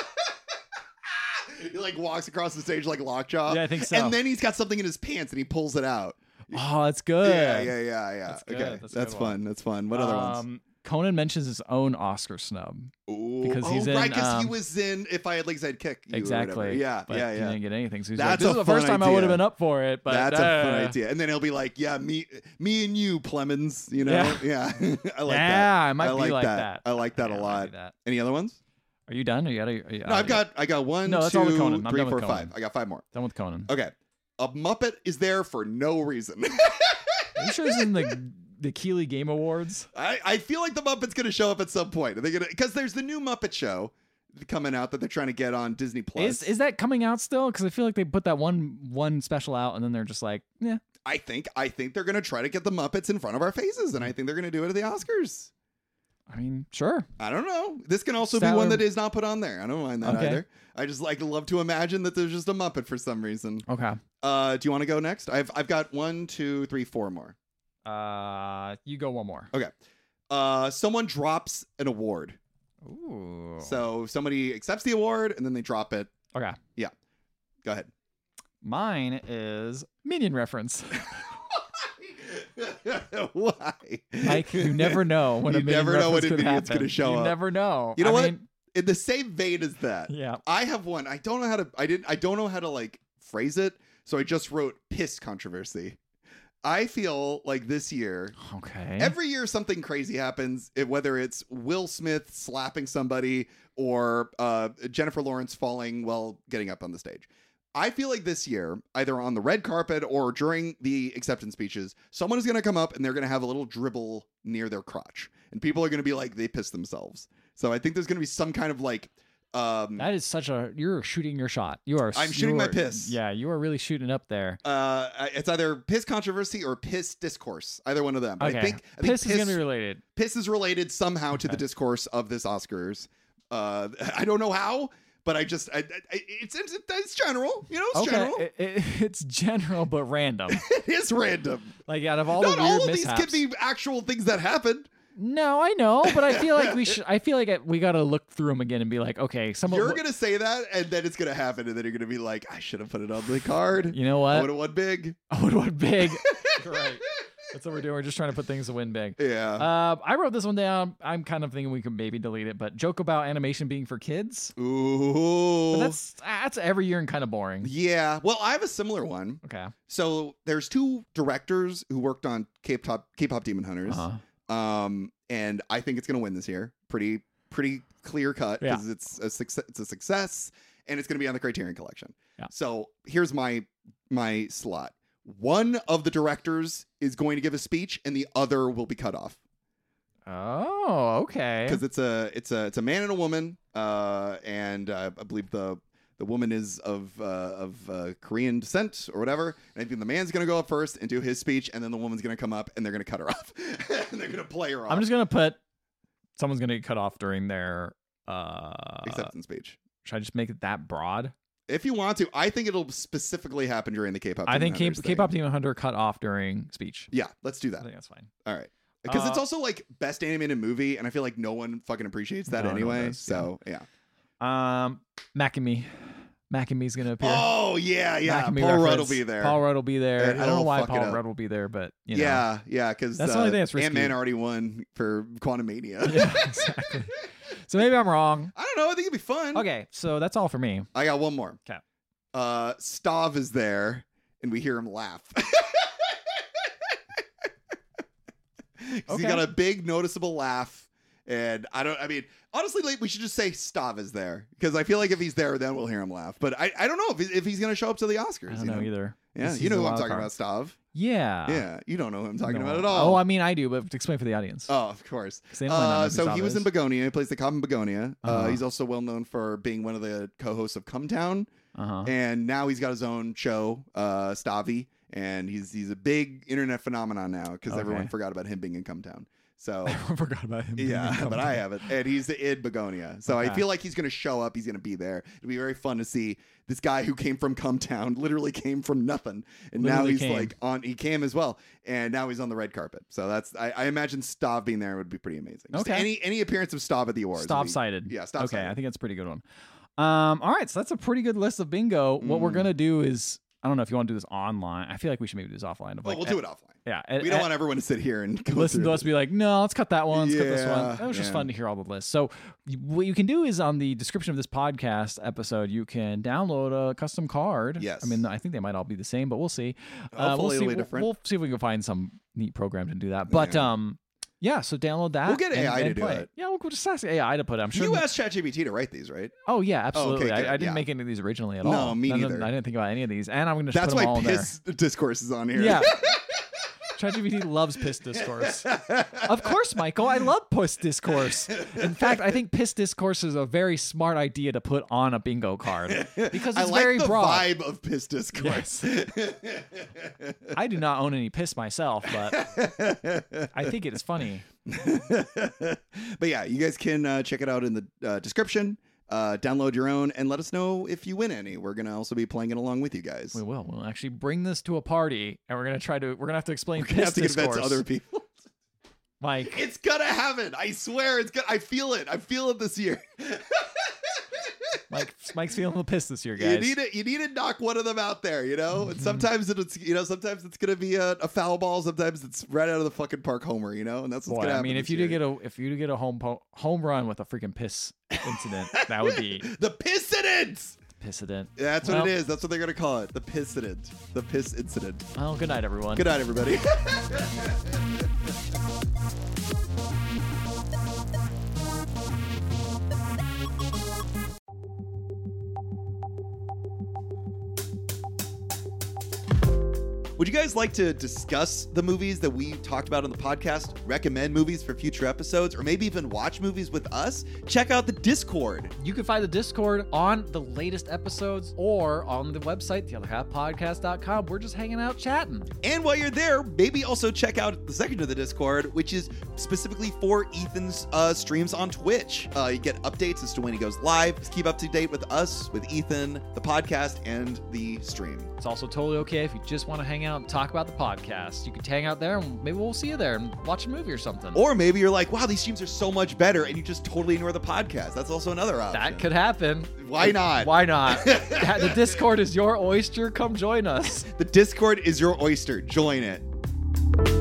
He like walks across the stage like Lockjaw. Yeah, I think so. And then he's got something in his pants and he pulls it out. Oh, that's good. Yeah, yeah, yeah, yeah. That's good. Okay, That's that's, a good one. fun. That's fun. What other ones? Um, Conan mentions his own Oscar snub. Ooh. because oh, he's right, in, because he um, was in If I Had Legs, I'd Kick. You or whatever. Exactly. Yeah, but yeah, He yeah. didn't get anything. So he's That's like, this a is the fun first time I would have idea. been up for it. But That's a fun uh, idea. And then he'll be like, yeah, me me and you, Plemons, you know? Yeah. Yeah. I like yeah, that. I might I be like like that. that. I like that Yeah, a I might lot. be that. Any other ones? Are you done? Are you, gotta, are you No, I've got I got one, No, that's all with two, Conan. I'm three, done with four, Conan. five. I got five more. done with Conan. Okay. A Muppet is there for no reason. Are you sure it's in the the Keeley Game Awards? I, I feel like the Muppet's gonna show up at some point. Are they gonna because there's the new Muppet show coming out that they're trying to get on Disney Plus. Is is that coming out still? Because I feel like they put that one one special out and then they're just like, yeah. I think I think they're gonna try to get the Muppets in front of our faces, and I think they're gonna do it at the Oscars. I mean, sure. I don't know. This can also be Statler- one that is not put on there. I don't mind that Okay. either. I just like love to imagine that there's just a Muppet for some reason. Okay. Uh, do you want to go next? I've I've got one, two, three, four more. Uh, you go one more. Okay. Uh, someone drops an award. Ooh. So somebody accepts the award and then they drop it. Okay. Go ahead. Mine is Minion reference. Why? Mike, you never know when You a Minion never know when reference a could Minion's happen. gonna show you up. never know. You know I what? mean, In the same vein as that, yeah. I have one. I don't know how to. I didn't. I don't know how to like phrase it. So I just wrote piss controversy. I feel like this year, Okay. every year something crazy happens. It, whether it's Will Smith slapping somebody or uh, Jennifer Lawrence falling while getting up on the stage. I feel like this year, either on the red carpet or during the acceptance speeches, someone is going to come up and they're going to have a little dribble near their crotch, and people are going to be like, they pissed themselves. So I think there's going to be some kind of like. Um, That is such a you're shooting your shot. You are. I'm shooting you my are- piss. Yeah, you are really shooting up there. uh, it's either piss controversy or piss discourse. Either one of them. But Okay. I think, I think piss, is gonna be related. piss is related somehow to the Okay. discourse of this Oscars. Uh, I don't know how, but I just I, I, it's, it's it's general. You know, it's Okay, general. it, it, it's general but random. It is random. Like out of all Not the weird all of mishaps. these can be actual things that happened. No, I know, but I feel like we should. I feel like we got to look through them again and be like, okay, some You're of gonna say that, and then it's gonna happen, and then you're gonna be like, I should have put it on the card. you know I what? would have won big. I would want big. Great. That's what we're doing. We're just trying to put things to win big. Yeah. Uh, I wrote this one down. I'm kind of thinking we could maybe delete it, but joke about animation being for kids. Ooh. But that's that's every year and kind of boring. Yeah. Well, I have a similar one. Okay. So there's two directors who worked on K-pop K-pop Demon Hunters. Uh-huh. Um, and I think it's gonna win this year. Pretty pretty clear cut because Yeah. it's a success. It's a success, and it's gonna be on the Criterion Collection. Yeah. So here's my my slot. One of the directors is going to give a speech, and the other will be cut off Oh, okay. because it's a it's a it's a man and a woman, uh, and uh, I believe the the woman is of uh, of uh, Korean descent or whatever. And I think the man's gonna go up first and do his speech, and then the woman's gonna come up and they're gonna cut her off, and they're gonna play her off. I'm just gonna put someone's gonna get cut off during their uh acceptance speech. should I just make it that broad? If you want to, I think it'll specifically happen during the K-pop. I Demon think K- Hunters thing. K-pop Demon Hunter cut off during speech. Yeah, let's do I that. think that's fine. All right. Because it's Uh, also like best animated movie, and I feel like no one fucking appreciates that No one anyway. does, so yeah. Um, Mac and Me. Mac and Me's gonna appear. Oh yeah, yeah. Mac and Me Paul Rudd will reference. be there. Paul Rudd will be there. And I don't know he'll why fuck it Paul up. Rudd will be there, but you know. Yeah, yeah. Because That's uh, the only thing that's risky. Ant-Man already won for Quantumania. Yeah, exactly. So maybe I'm wrong. I don't know. I think it'd be fun. Okay, so that's all for me. I got one more. 'Kay. Uh, Stav is there, and we hear him laugh. 'Cause He Okay. got a big noticeable laugh, and I don't. I mean, honestly, like we should just say Stav is there because I feel like if he's there, then we'll hear him laugh. But I, I don't know if, if he's gonna show up to the Oscars. I don't you know either. Yeah, This you is know a who I'm wild talking card. about, Stav. Yeah. Yeah, you don't know who I'm talking No. about at all. Oh, I mean, I do, but explain for the audience. Oh, of course. 'Cause they don't really know Uh, who so he Stav was in is. Begonia. He plays the cop in Begonia. Uh, Uh-huh. he's also well known for being one of the co-hosts of Come Town, Uh-huh. and now he's got his own show, uh, Stavi, and he's he's a big internet phenomenon now because Okay. everyone forgot about him being in Come Town. So I forgot about him. being in yeah, Come but Town. I haven't, and he's in Begonia. So I Okay. feel like he's gonna show up. He's gonna be there. It'll be very fun to see this guy who came from Come Town, literally came from nothing, and now Literally he's came. like on. He came as well, and now he's on the red carpet. So that's I, I imagine Stav being there would be pretty amazing. Just Okay. Any any appearance of Stav at the awards. would Stop be- cited. Yeah, Stav Okay, cited. I think that's a pretty good one. Um, all right, so that's a pretty good list of bingo. What we're Mm. gonna do is, I don't know if you want to do this online. I feel like we should maybe do this offline. Of Well, like, we'll do it offline. Yeah, We don't want everyone to sit here and go listen through to us be like, no, let's cut that one. Let's cut this one. Yeah, That was just yeah. fun to hear all the lists. So y- what you can do is on the description of this podcast episode, you can download a custom card. Yes. I mean, I think they might all be the same, but we'll see. Uh, Hopefully we'll it'll see. be We'll, different. we'll see if we can find some neat program to do that. But Yeah. um, yeah. So download that. We'll get and- A I to and do play it. Yeah, we'll, we'll just ask A I to put it. I'm sure. You asked ChatGPT to write these, right? Oh yeah, absolutely. good, I, I didn't yeah. make any of these originally at No, all. me None of- neither. I didn't think about any of these, and I'm going to That's put them all why in there. piss discourse is on here. Yeah. ChatGPT loves piss discourse. Of course, Michael. I love piss discourse. In fact, I think piss discourse is a very smart idea to put on a bingo card because I it's like very the broad. vibe of piss discourse. I do not own any piss myself, but I think it is funny. But yeah, you guys can uh, check it out in the uh, description. Uh, download your own and let us know if you win any. We're gonna also be playing it along with you guys. We will. We'll actually bring this to a party, and we're gonna try to. We're gonna have to explain We're gonna piss have to give that discourse. to other people. Like It's gonna happen. I swear, it's gonna. I feel it. I feel it this year. Mike, Mike's feeling the piss this year, You guys. need it. You need to knock one of them out there. You know. Mm-hmm. And sometimes it's you know. Sometimes it's gonna be a, a foul ball. Sometimes it's right out of the fucking park homer. You know. And that's what's Boy, gonna I happen. mean, if this you year. did get a if you did get a home po- home run with a freaking piss incident, that would be the piss incident. pissident. That's what Well- it is. That's what they're gonna call it. The piss incident. The piss incident. Well, good night, everyone. Good night, everybody. Would you guys like to discuss the movies that we talked about on the podcast, recommend movies for future episodes, or maybe even watch movies with us? Check out the Discord. You can find the Discord on the latest episodes or on the website, the other half podcast dot com. We're just hanging out chatting. And while you're there, maybe also check out the second of the Discord, which is specifically for Ethan's uh, streams on Twitch. Uh, you get updates as to when he goes live. Just keep up to date with us, with Ethan, the podcast, and the stream. It's also totally okay if you just want to hang out and talk about the podcast. You can hang out there and maybe we'll see you there and watch a movie or something. Or maybe you're like, wow, these streams are so much better, and you just totally ignore the podcast. That's also another option. that could happen. Why not? Why not? The Discord is your oyster. Come join us. The Discord is your oyster. Join it.